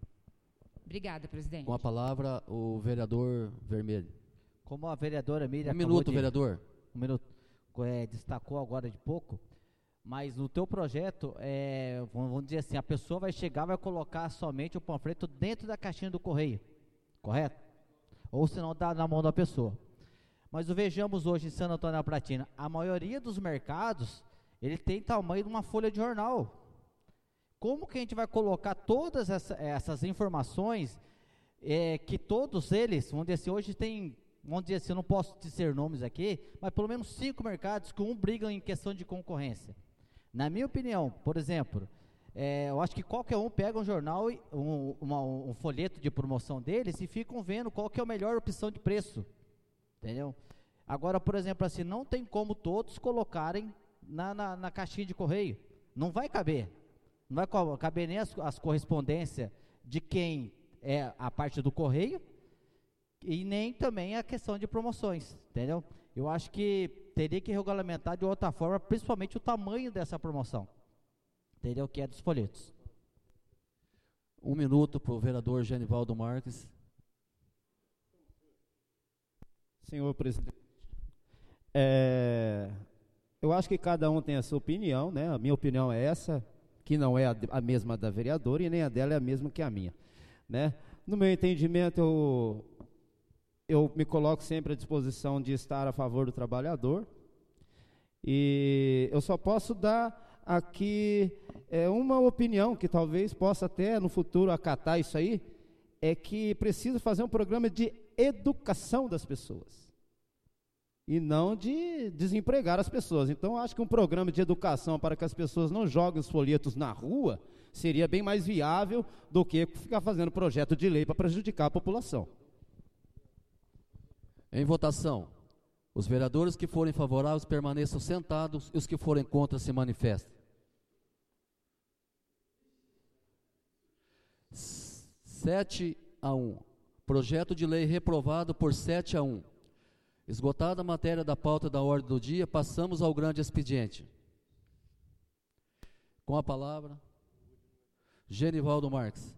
Obrigada, presidente. Com a palavra, o vereador Vermelho. Como a vereadora Miriam... Um minuto, de, vereador. Um minuto. É, destacou agora de pouco, mas no teu projeto, é, vamos dizer assim, a pessoa vai chegar, vai colocar somente o panfleto dentro da caixinha do correio, correto? Ou se não, dá na mão da pessoa. Mas o vejamos hoje em Santo Antônio da Pratina, a maioria dos mercados, ele tem tamanho de uma folha de jornal. Como que a gente vai colocar todas essa, essas informações é, que todos eles, vamos dizer assim, hoje tem, vamos dizer assim, eu não posso dizer nomes aqui, mas pelo menos cinco mercados que um brigam em questão de concorrência. Na minha opinião, por exemplo, é, eu acho que qualquer um pega um jornal, um, uma, um folheto de promoção deles e ficam vendo qual que é a melhor opção de preço, entendeu? Agora, por exemplo, assim, não tem como todos colocarem na, na, na caixinha de correio, não vai caber, não vai caber nem as, as correspondências de quem é a parte do correio e nem também a questão de promoções, entendeu? Eu acho que teria que regulamentar de outra forma, principalmente o tamanho dessa promoção, entendeu? Que é dos folhetos. Um minuto para o vereador Genivaldo Marques. Senhor presidente, é, eu acho que cada um tem a sua opinião, né? A minha opinião é essa, que não é a, a mesma da vereadora e nem a dela é a mesma que a minha, né? No meu entendimento, eu, eu me coloco sempre à disposição de estar a favor do trabalhador e eu só posso dar aqui é, uma opinião que talvez possa até no futuro acatar isso aí, é que precisa fazer um programa de educação das pessoas e não de desempregar as pessoas. Então, acho que um programa de educação para que as pessoas não joguem os folhetos na rua seria bem mais viável do que ficar fazendo projeto de lei para prejudicar a população. Em votação, os vereadores que forem favoráveis permaneçam sentados e os que forem contra se manifestem. Sete a um. Projeto de lei reprovado por sete a um. Esgotada a matéria da pauta da ordem do dia, passamos ao grande expediente. Com a palavra, Genivaldo Marques.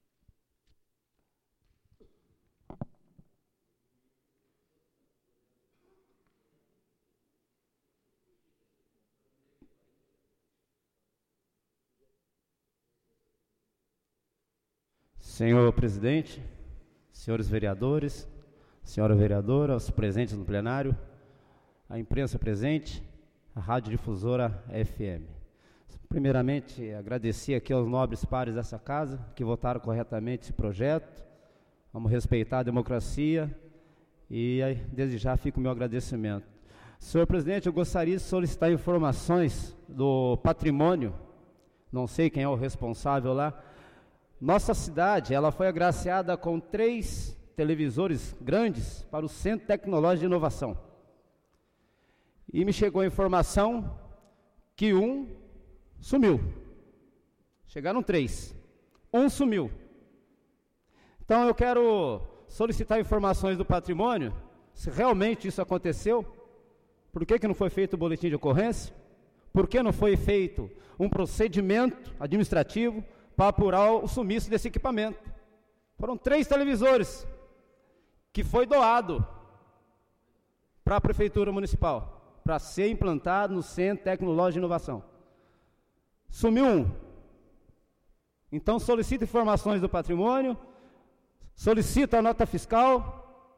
Senhor presidente, senhores vereadores, senhora vereadora, os presentes no plenário, a imprensa presente, a Rádio Difusora F M. Primeiramente, agradecer aqui aos nobres pares dessa casa, que votaram corretamente esse projeto. Vamos respeitar a democracia e desde já fica o meu agradecimento. Senhor presidente, eu gostaria de solicitar informações do patrimônio, não sei quem é o responsável lá. Nossa cidade, ela foi agraciada com três televisores grandes para o Centro Tecnológico de Inovação. E me chegou a informação que um sumiu. Chegaram três. Um sumiu. Então eu quero solicitar informações do patrimônio, se realmente isso aconteceu, por que que não foi feito o boletim de ocorrência, por que não foi feito um procedimento administrativo para apurar o sumiço desse equipamento. Foram três televisores que foi doado para a Prefeitura Municipal, para ser implantado no Centro Tecnológico de Inovação. Sumiu um. Então solicita informações do patrimônio, solicita a nota fiscal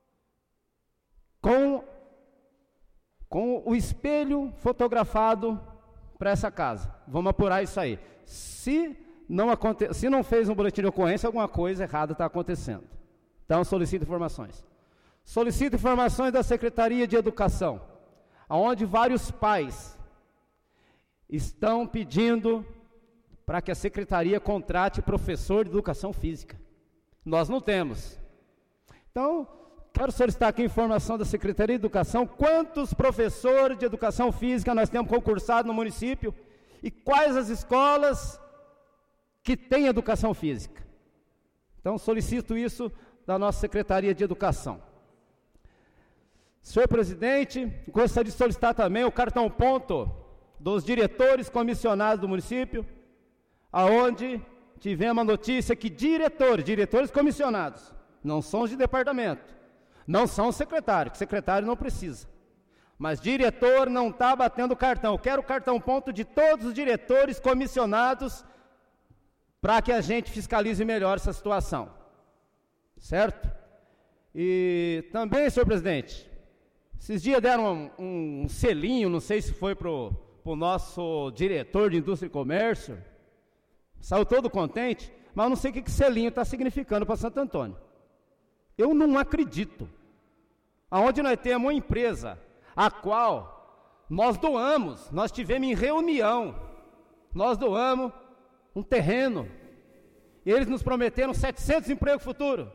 com, com o espelho fotografado para essa casa. Vamos apurar isso aí. Se não, aconte, se não fez um boletim de ocorrência, alguma coisa errada está acontecendo. Então, solicito informações. Solicito informações da Secretaria de Educação, onde vários pais estão pedindo para que a Secretaria contrate professor de Educação Física. Nós não temos. Então, quero solicitar aqui informação da Secretaria de Educação, quantos professores de Educação Física nós temos concursado no município e quais as escolas que têm Educação Física. Então, solicito isso da nossa Secretaria de Educação. Senhor presidente, gostaria de solicitar também o cartão ponto dos diretores comissionados do município, aonde tivemos a notícia que diretores, diretores comissionados, não são os de departamento, não são os secretários, que secretário não precisa, mas diretor não está batendo cartão. Eu quero o cartão ponto de todos os diretores comissionados para que a gente fiscalize melhor essa situação, certo? E também, senhor presidente, esses dias deram um, um selinho, não sei se foi para o nosso diretor de Indústria e Comércio, saiu todo contente, mas eu não sei o que, que selinho está significando para Santo Antônio. Eu não acredito. Aonde nós temos uma empresa, a qual nós doamos, nós tivemos em reunião, nós doamos um terreno, e eles nos prometeram setecentos empregos futuros.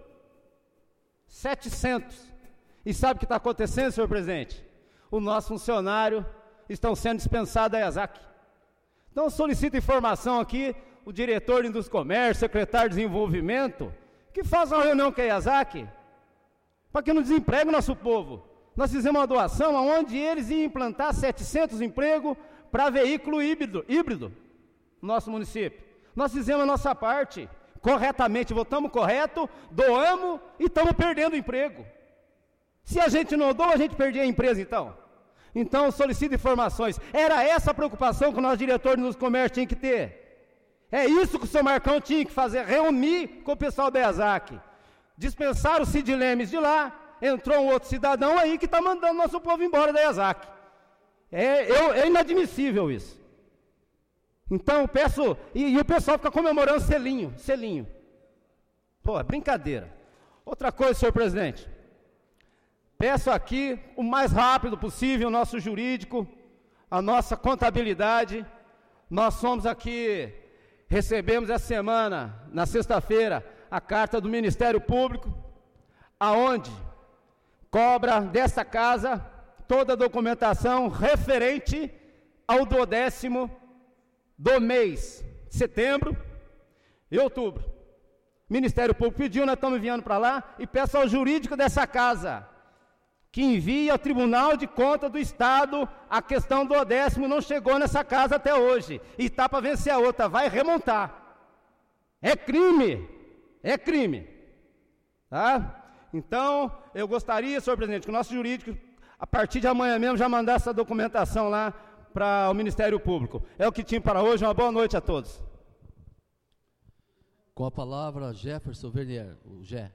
setecentos. E sabe o que está acontecendo, senhor presidente? O nosso funcionário estão sendo dispensados da EASAC. Então, solicito informação aqui, o diretor de Indústria e Comércio, secretário de Desenvolvimento, que faça uma reunião com a EASAC, para que não desempregue o nosso povo. Nós fizemos uma doação onde eles iam implantar setecentos empregos para veículo híbrido, híbrido no nosso município. Nós fizemos a nossa parte, corretamente, votamos correto, doamos e estamos perdendo emprego. Se a gente não doa, a gente perdia a empresa então. Então, eu solicito informações. Era essa a preocupação que o nosso diretor dos comércios tinha que ter. É isso que o senhor Marcão tinha que fazer, reunir com o pessoal da EASAC. Dispensar o Cid Lemes de lá, entrou um outro cidadão aí que está mandando nosso povo embora da EASAC. É, eu, é inadmissível isso. Então, eu peço, e, e o pessoal fica comemorando selinho, selinho. Pô, brincadeira. Outra coisa, senhor presidente. Peço aqui, o mais rápido possível, o nosso jurídico, a nossa contabilidade. Nós somos aqui, recebemos essa semana, na sexta-feira, a carta do Ministério Público, aonde cobra dessa casa toda a documentação referente ao duodécimo do mês de setembro e outubro. O Ministério Público pediu, nós estamos enviando para lá, e peço ao jurídico dessa casa que envie ao Tribunal de Contas do Estado a questão do duodécimo, não chegou nessa casa até hoje, e está para vencer a outra, vai remontar. É crime, é crime. Tá? Então, eu gostaria, senhor presidente, que o nosso jurídico, a partir de amanhã mesmo, já mandasse essa documentação lá para o Ministério Público. É o que tinha para hoje, uma boa noite a todos. Com a palavra, Jefferson Vernier, o Gé.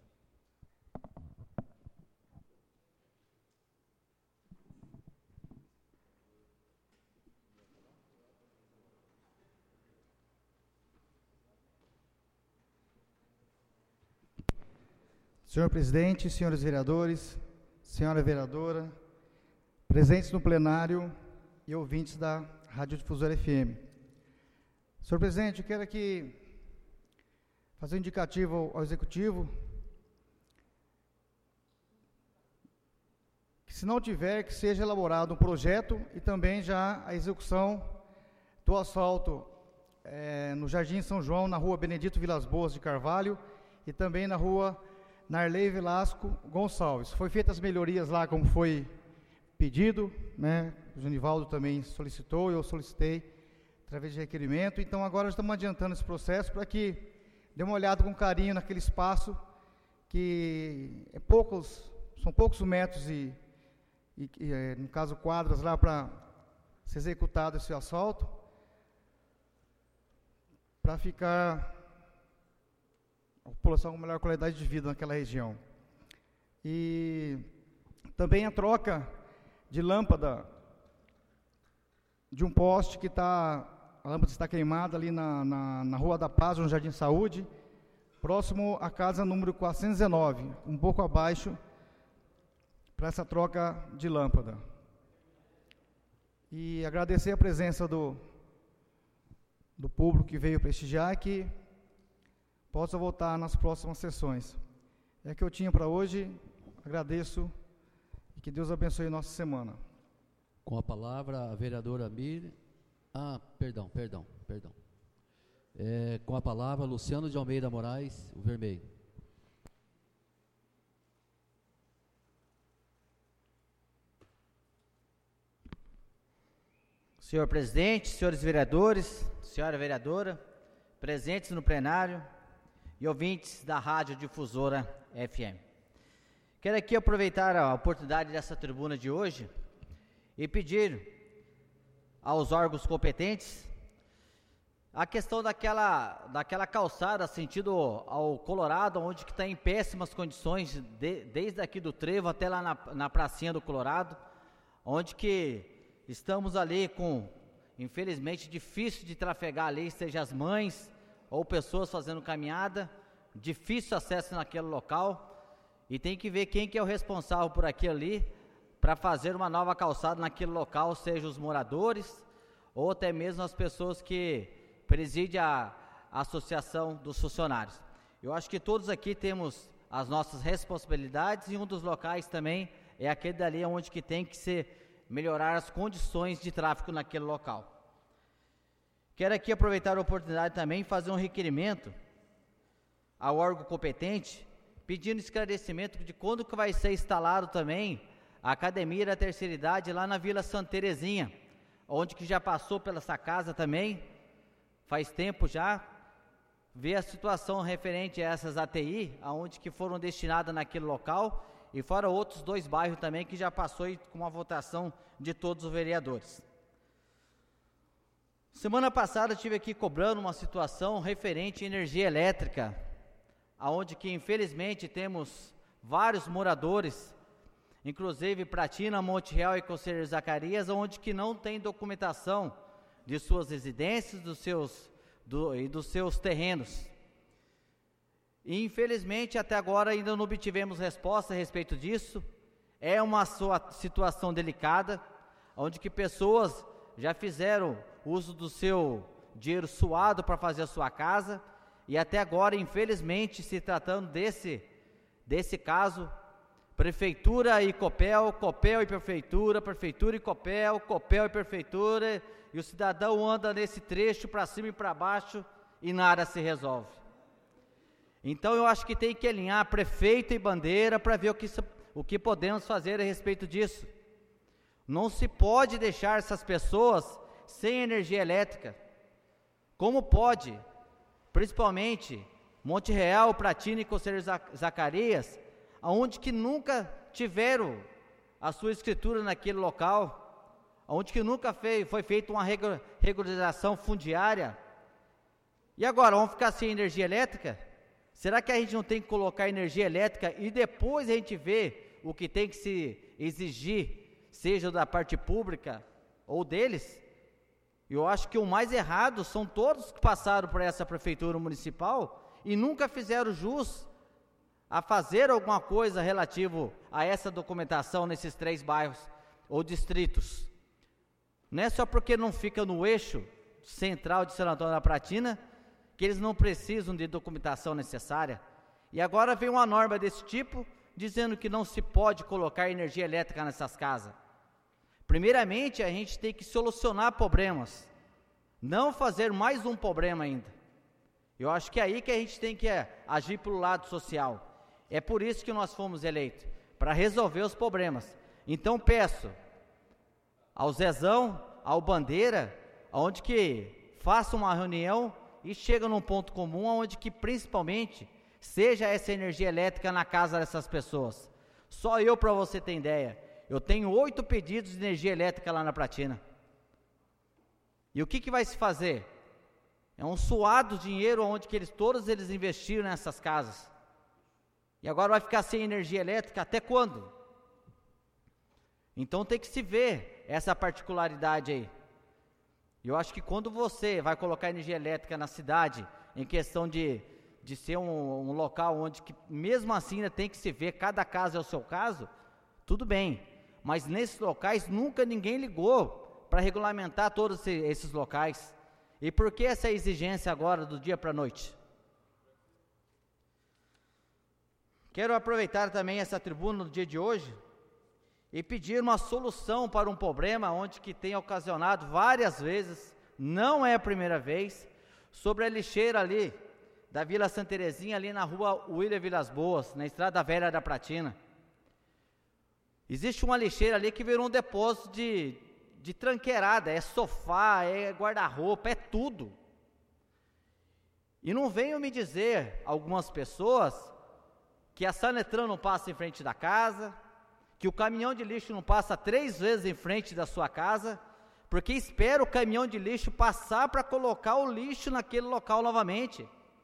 Senhor presidente, senhores vereadores, senhora vereadora, presentes no plenário e ouvintes da Rádio Difusora F M. Senhor presidente, eu quero aqui fazer um indicativo ao executivo que, se não tiver, que seja elaborado um projeto e também já a execução do asfalto é, no Jardim São João, na rua Benedito Vilas Boas de Carvalho e também na rua Narley Velasco Gonçalves. Foi feitas as melhorias lá como foi pedido, né? O Genivaldo também solicitou, eu solicitei através de requerimento. Então agora estamos adiantando esse processo para que dê uma olhada com carinho naquele espaço que é poucos, são poucos metros e, e, e é, no caso quadras lá para ser executado esse asfalto, para ficar a população com melhor qualidade de vida naquela região. E também a troca de lâmpada de um poste que está, a lâmpada está queimada ali na, na, na Rua da Paz, no Jardim Saúde, próximo à casa número quatrocentos e dezenove, um pouco abaixo, para essa troca de lâmpada. E agradecer a presença do, do público que veio prestigiar, que possa voltar nas próximas sessões. É o que eu tinha para hoje, agradeço e que Deus abençoe a nossa semana. Com a palavra, a vereadora Mir... Ah, perdão, perdão, perdão. É, com a palavra, Luciano de Almeida Moraes, o Vermelho. Senhor presidente, senhores vereadores, senhora vereadora, presentes no plenário e ouvintes da Rádio Difusora F M. Quero aqui aproveitar a oportunidade dessa tribuna de hoje e pedir aos órgãos competentes a questão daquela, daquela calçada sentido ao Colorado, onde que está em péssimas condições, de, desde aqui do Trevo até lá na, na pracinha do Colorado, onde que estamos ali com, infelizmente, difícil de trafegar ali, seja as mães ou pessoas fazendo caminhada, difícil acesso naquele local, e tem que ver quem que é o responsável por aquilo ali, para fazer uma nova calçada naquele local, seja os moradores, ou até mesmo as pessoas que presidem a, a associação dos funcionários. Eu acho que todos aqui temos as nossas responsabilidades, e um dos locais também é aquele dali onde que tem que ser, melhorar as condições de tráfego naquele local. Quero aqui aproveitar a oportunidade também e fazer um requerimento ao órgão competente, pedindo esclarecimento de quando que vai ser instalado também a Academia da Terceira Idade lá na Vila Santa Terezinha, onde que já passou pela essa casa também, faz tempo já, ver a situação referente a essas A T I, aonde que foram destinadas naquele local, e fora outros dois bairros também que já passou e com uma votação de todos os vereadores. Semana passada eu estive aqui cobrando uma situação referente à energia elétrica, aonde que infelizmente temos vários moradores, inclusive Pratina, Monte Real e Conselheiro Zacarias, onde que não tem documentação de suas residências dos seus, do, e dos seus terrenos. E infelizmente até agora ainda não obtivemos resposta a respeito disso. É uma sua situação delicada, onde que pessoas já fizeram uso do seu dinheiro suado para fazer a sua casa, e até agora, infelizmente, se tratando desse, desse caso, Prefeitura e Copel, Copel e Prefeitura, Prefeitura e Copel, Copel e Prefeitura, e o cidadão anda nesse trecho para cima e para baixo e nada se resolve. Então eu acho que tem que alinhar prefeito e bandeira para ver o que, o que podemos fazer a respeito disso. Não se pode deixar essas pessoas sem energia elétrica. Como pode? Principalmente Monte Real, Pratina e Conselheiro Zacarias, onde que nunca tiveram a sua escritura naquele local, onde que nunca fei, foi feita uma regularização fundiária. E agora, vamos ficar sem energia elétrica? Será que a gente não tem que colocar energia elétrica e depois a gente vê o que tem que se exigir, seja da parte pública ou deles? Eu acho que o mais errado são todos que passaram por essa prefeitura municipal e nunca fizeram jus a fazer alguma coisa relativo a essa documentação nesses três bairros ou distritos. Não é só porque não fica no eixo central de Santo Antônio da Pratina que eles não precisam de documentação necessária. E agora vem uma norma desse tipo dizendo que não se pode colocar energia elétrica nessas casas. Primeiramente, a gente tem que solucionar problemas, não fazer mais um problema ainda. Eu acho que é aí que a gente tem que é, agir pelo lado social. É por isso que nós fomos eleitos, para resolver os problemas. Então peço ao Zezão, ao Bandeira, onde que faça uma reunião e chega num ponto comum, onde que principalmente seja essa energia elétrica na casa dessas pessoas. Só eu, para você ter ideia, eu tenho oito pedidos de energia elétrica lá na Pratina. E o que que vai se fazer? É um suado dinheiro onde que eles, todos eles investiram nessas casas. E agora vai ficar sem energia elétrica até quando? Então tem que se ver essa particularidade aí. Eu acho que quando você vai colocar energia elétrica na cidade, em questão de, de ser um, um local onde que, mesmo assim ainda tem que se ver, cada caso é o seu caso, tudo bem. Mas nesses locais nunca ninguém ligou para regulamentar todos esses locais. E por que essa exigência agora do dia para a noite? Quero aproveitar também essa tribuna no dia de hoje e pedir uma solução para um problema onde que tem ocasionado várias vezes, não é a primeira vez, sobre a lixeira ali da Vila Santa Terezinha, ali na rua William Vilas Boas, na Estrada Velha da Pratina. Existe uma lixeira ali que virou um depósito de, de tranqueirada, é sofá, é guarda-roupa, é tudo. E não venham me dizer, algumas pessoas, que a Sanetran não passa em frente da casa, que o caminhão de lixo não passa três vezes em frente da sua casa, porque espera o caminhão de lixo passar para colocar o lixo naquele local novamente.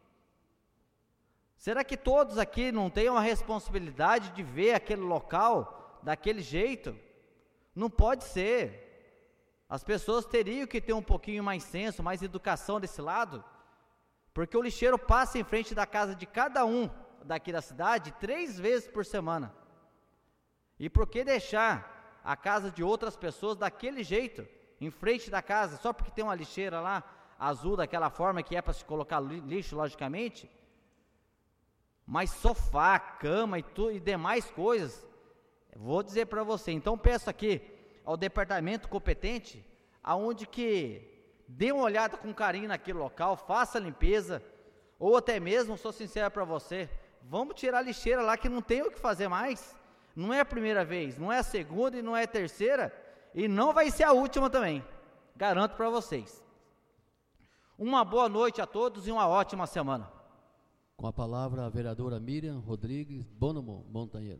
Será que todos aqui não têm uma responsabilidade de ver aquele local daquele jeito? Não pode ser. As pessoas teriam que ter um pouquinho mais senso, mais educação desse lado, porque o lixeiro passa em frente da casa de cada um daqui da cidade três vezes por semana. E por que deixar a casa de outras pessoas daquele jeito, em frente da casa, só porque tem uma lixeira lá, azul, daquela forma que é para se colocar lixo, logicamente? Mas sofá, cama e, tu, e demais coisas, vou dizer para você, então peço aqui ao departamento competente, aonde que dê uma olhada com carinho naquele local, faça a limpeza, ou até mesmo, sou sincero para você, vamos tirar a lixeira lá que não tem o que fazer mais. Não é a primeira vez, não é a segunda e não é a terceira, e não vai ser a última também, garanto para vocês. Uma boa noite a todos e uma ótima semana. Com a palavra a vereadora Miriam Rodrigues Bonomo Montanheiro.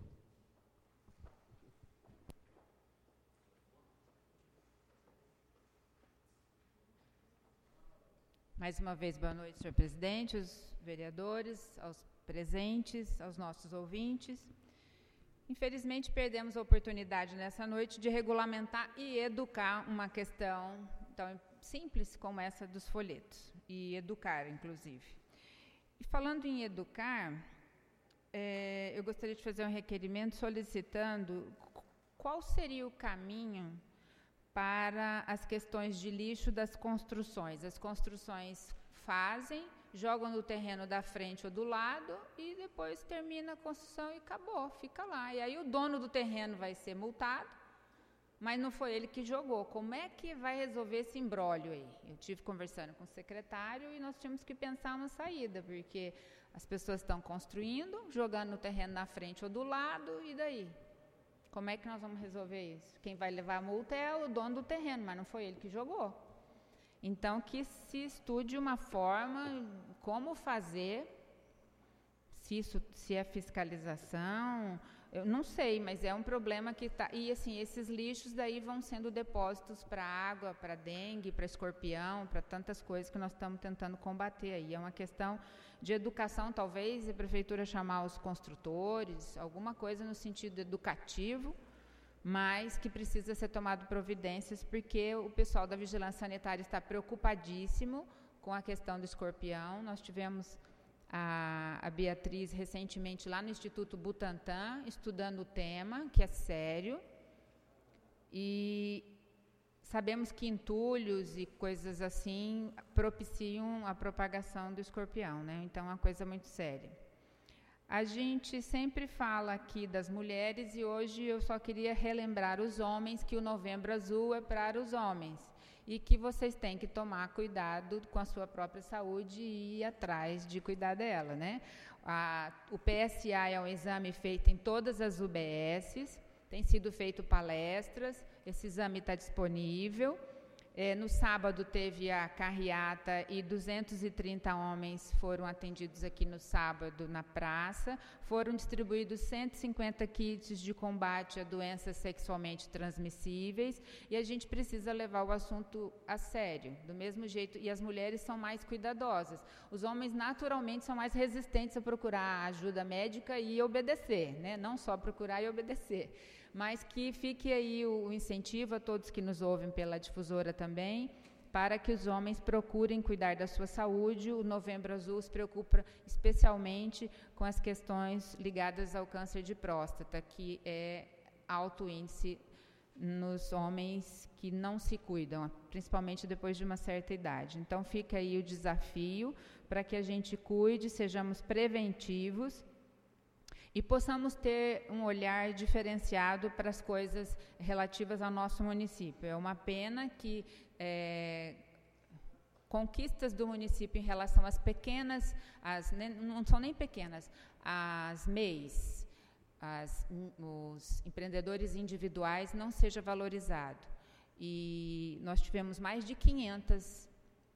Mais uma vez, boa noite, senhor presidente, os vereadores, aos presentes, aos nossos ouvintes. Infelizmente, perdemos a oportunidade nessa noite de regulamentar e educar uma questão tão simples como essa dos folhetos, e educar, inclusive. E falando em educar, é, eu gostaria de fazer um requerimento solicitando qual seria o caminho para as questões de lixo das construções. As construções fazem, jogam no terreno da frente ou do lado e depois termina a construção e acabou, fica lá. E aí o dono do terreno vai ser multado, mas não foi ele que jogou. Como é que vai resolver esse imbróglio aí? Eu tive conversando com o secretário e nós tínhamos que pensar uma saída, porque as pessoas estão construindo, jogando no terreno na frente ou do lado, e daí? Como é que nós vamos resolver isso? Quem vai levar a multa é o dono do terreno, mas não foi ele que jogou. Então, que se estude uma forma, como fazer, se isso, se é fiscalização, eu não sei, mas é um problema que está... E, assim, esses lixos daí vão sendo depósitos para água, para dengue, para escorpião, para tantas coisas que nós estamos tentando combater aí. É uma questão de educação, talvez, a prefeitura chamar os construtores, alguma coisa no sentido educativo, mas que precisa ser tomado providências, porque o pessoal da Vigilância Sanitária está preocupadíssimo com a questão do escorpião. Nós tivemos a, a Beatriz recentemente lá no Instituto Butantan, estudando o tema, que é sério, e sabemos que entulhos e coisas assim propiciam a propagação do escorpião, né? Então é uma coisa muito séria. A gente sempre fala aqui das mulheres e hoje eu só queria relembrar os homens que o Novembro Azul é para os homens e que vocês têm que tomar cuidado com a sua própria saúde e ir atrás de cuidar dela, né? A, o P S A é um exame feito em todas as U B Ss, tem sido feito palestras, esse exame está disponível. É, no sábado teve a carreata e duzentos e trinta homens foram atendidos aqui no sábado na praça. Foram distribuídos cento e cinquenta kits de combate a doenças sexualmente transmissíveis e a gente precisa levar o assunto a sério, do mesmo jeito. E as mulheres são mais cuidadosas. Os homens naturalmente são mais resistentes a procurar ajuda médica e obedecer, né? Não só procurar e obedecer. Mas que fique aí o incentivo a todos que nos ouvem pela difusora também, para que os homens procurem cuidar da sua saúde. O Novembro Azul se preocupa especialmente com as questões ligadas ao câncer de próstata, que é alto índice nos homens que não se cuidam, principalmente depois de uma certa idade. Então fica aí o desafio para que a gente cuide, sejamos preventivos, e possamos ter um olhar diferenciado para as coisas relativas ao nosso município. É uma pena que é, conquistas do município em relação às pequenas, as, não são nem pequenas, as M E Is, as, os empreendedores individuais, não seja valorizado. E nós tivemos mais de quinhentos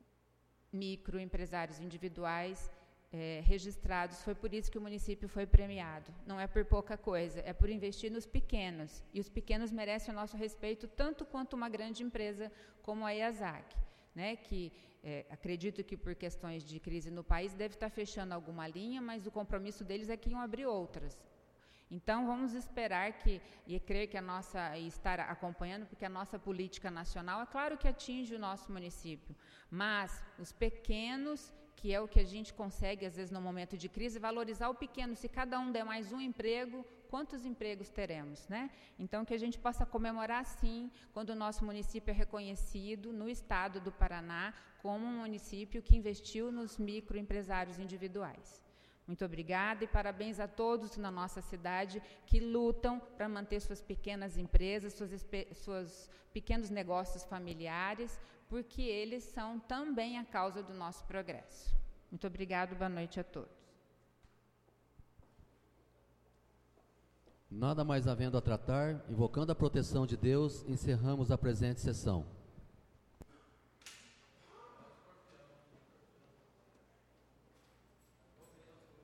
microempresários individuais É, registrados, foi por isso que o município foi premiado. Não é por pouca coisa, é por investir nos pequenos. E os pequenos merecem o nosso respeito tanto quanto uma grande empresa como a IASAC, né, que é, acredito que por questões de crise no país deve estar fechando alguma linha, mas o compromisso deles é que iam abrir outras. Então, vamos esperar que, e creio que a nossa, e estar acompanhando, porque a nossa política nacional, é claro que atinge o nosso município, mas os pequenos que é o que a gente consegue, às vezes, no momento de crise, valorizar o pequeno. Se cada um der mais um emprego, quantos empregos teremos, né? Então, que a gente possa comemorar, sim, quando o nosso município é reconhecido no estado do Paraná como um município que investiu nos microempresários individuais. Muito obrigada e parabéns a todos na nossa cidade que lutam para manter suas pequenas empresas, suas, seus pequenos negócios familiares, porque eles são também a causa do nosso progresso. Muito obrigada, boa noite a todos. Nada mais havendo a tratar, invocando a proteção de Deus, encerramos a presente sessão.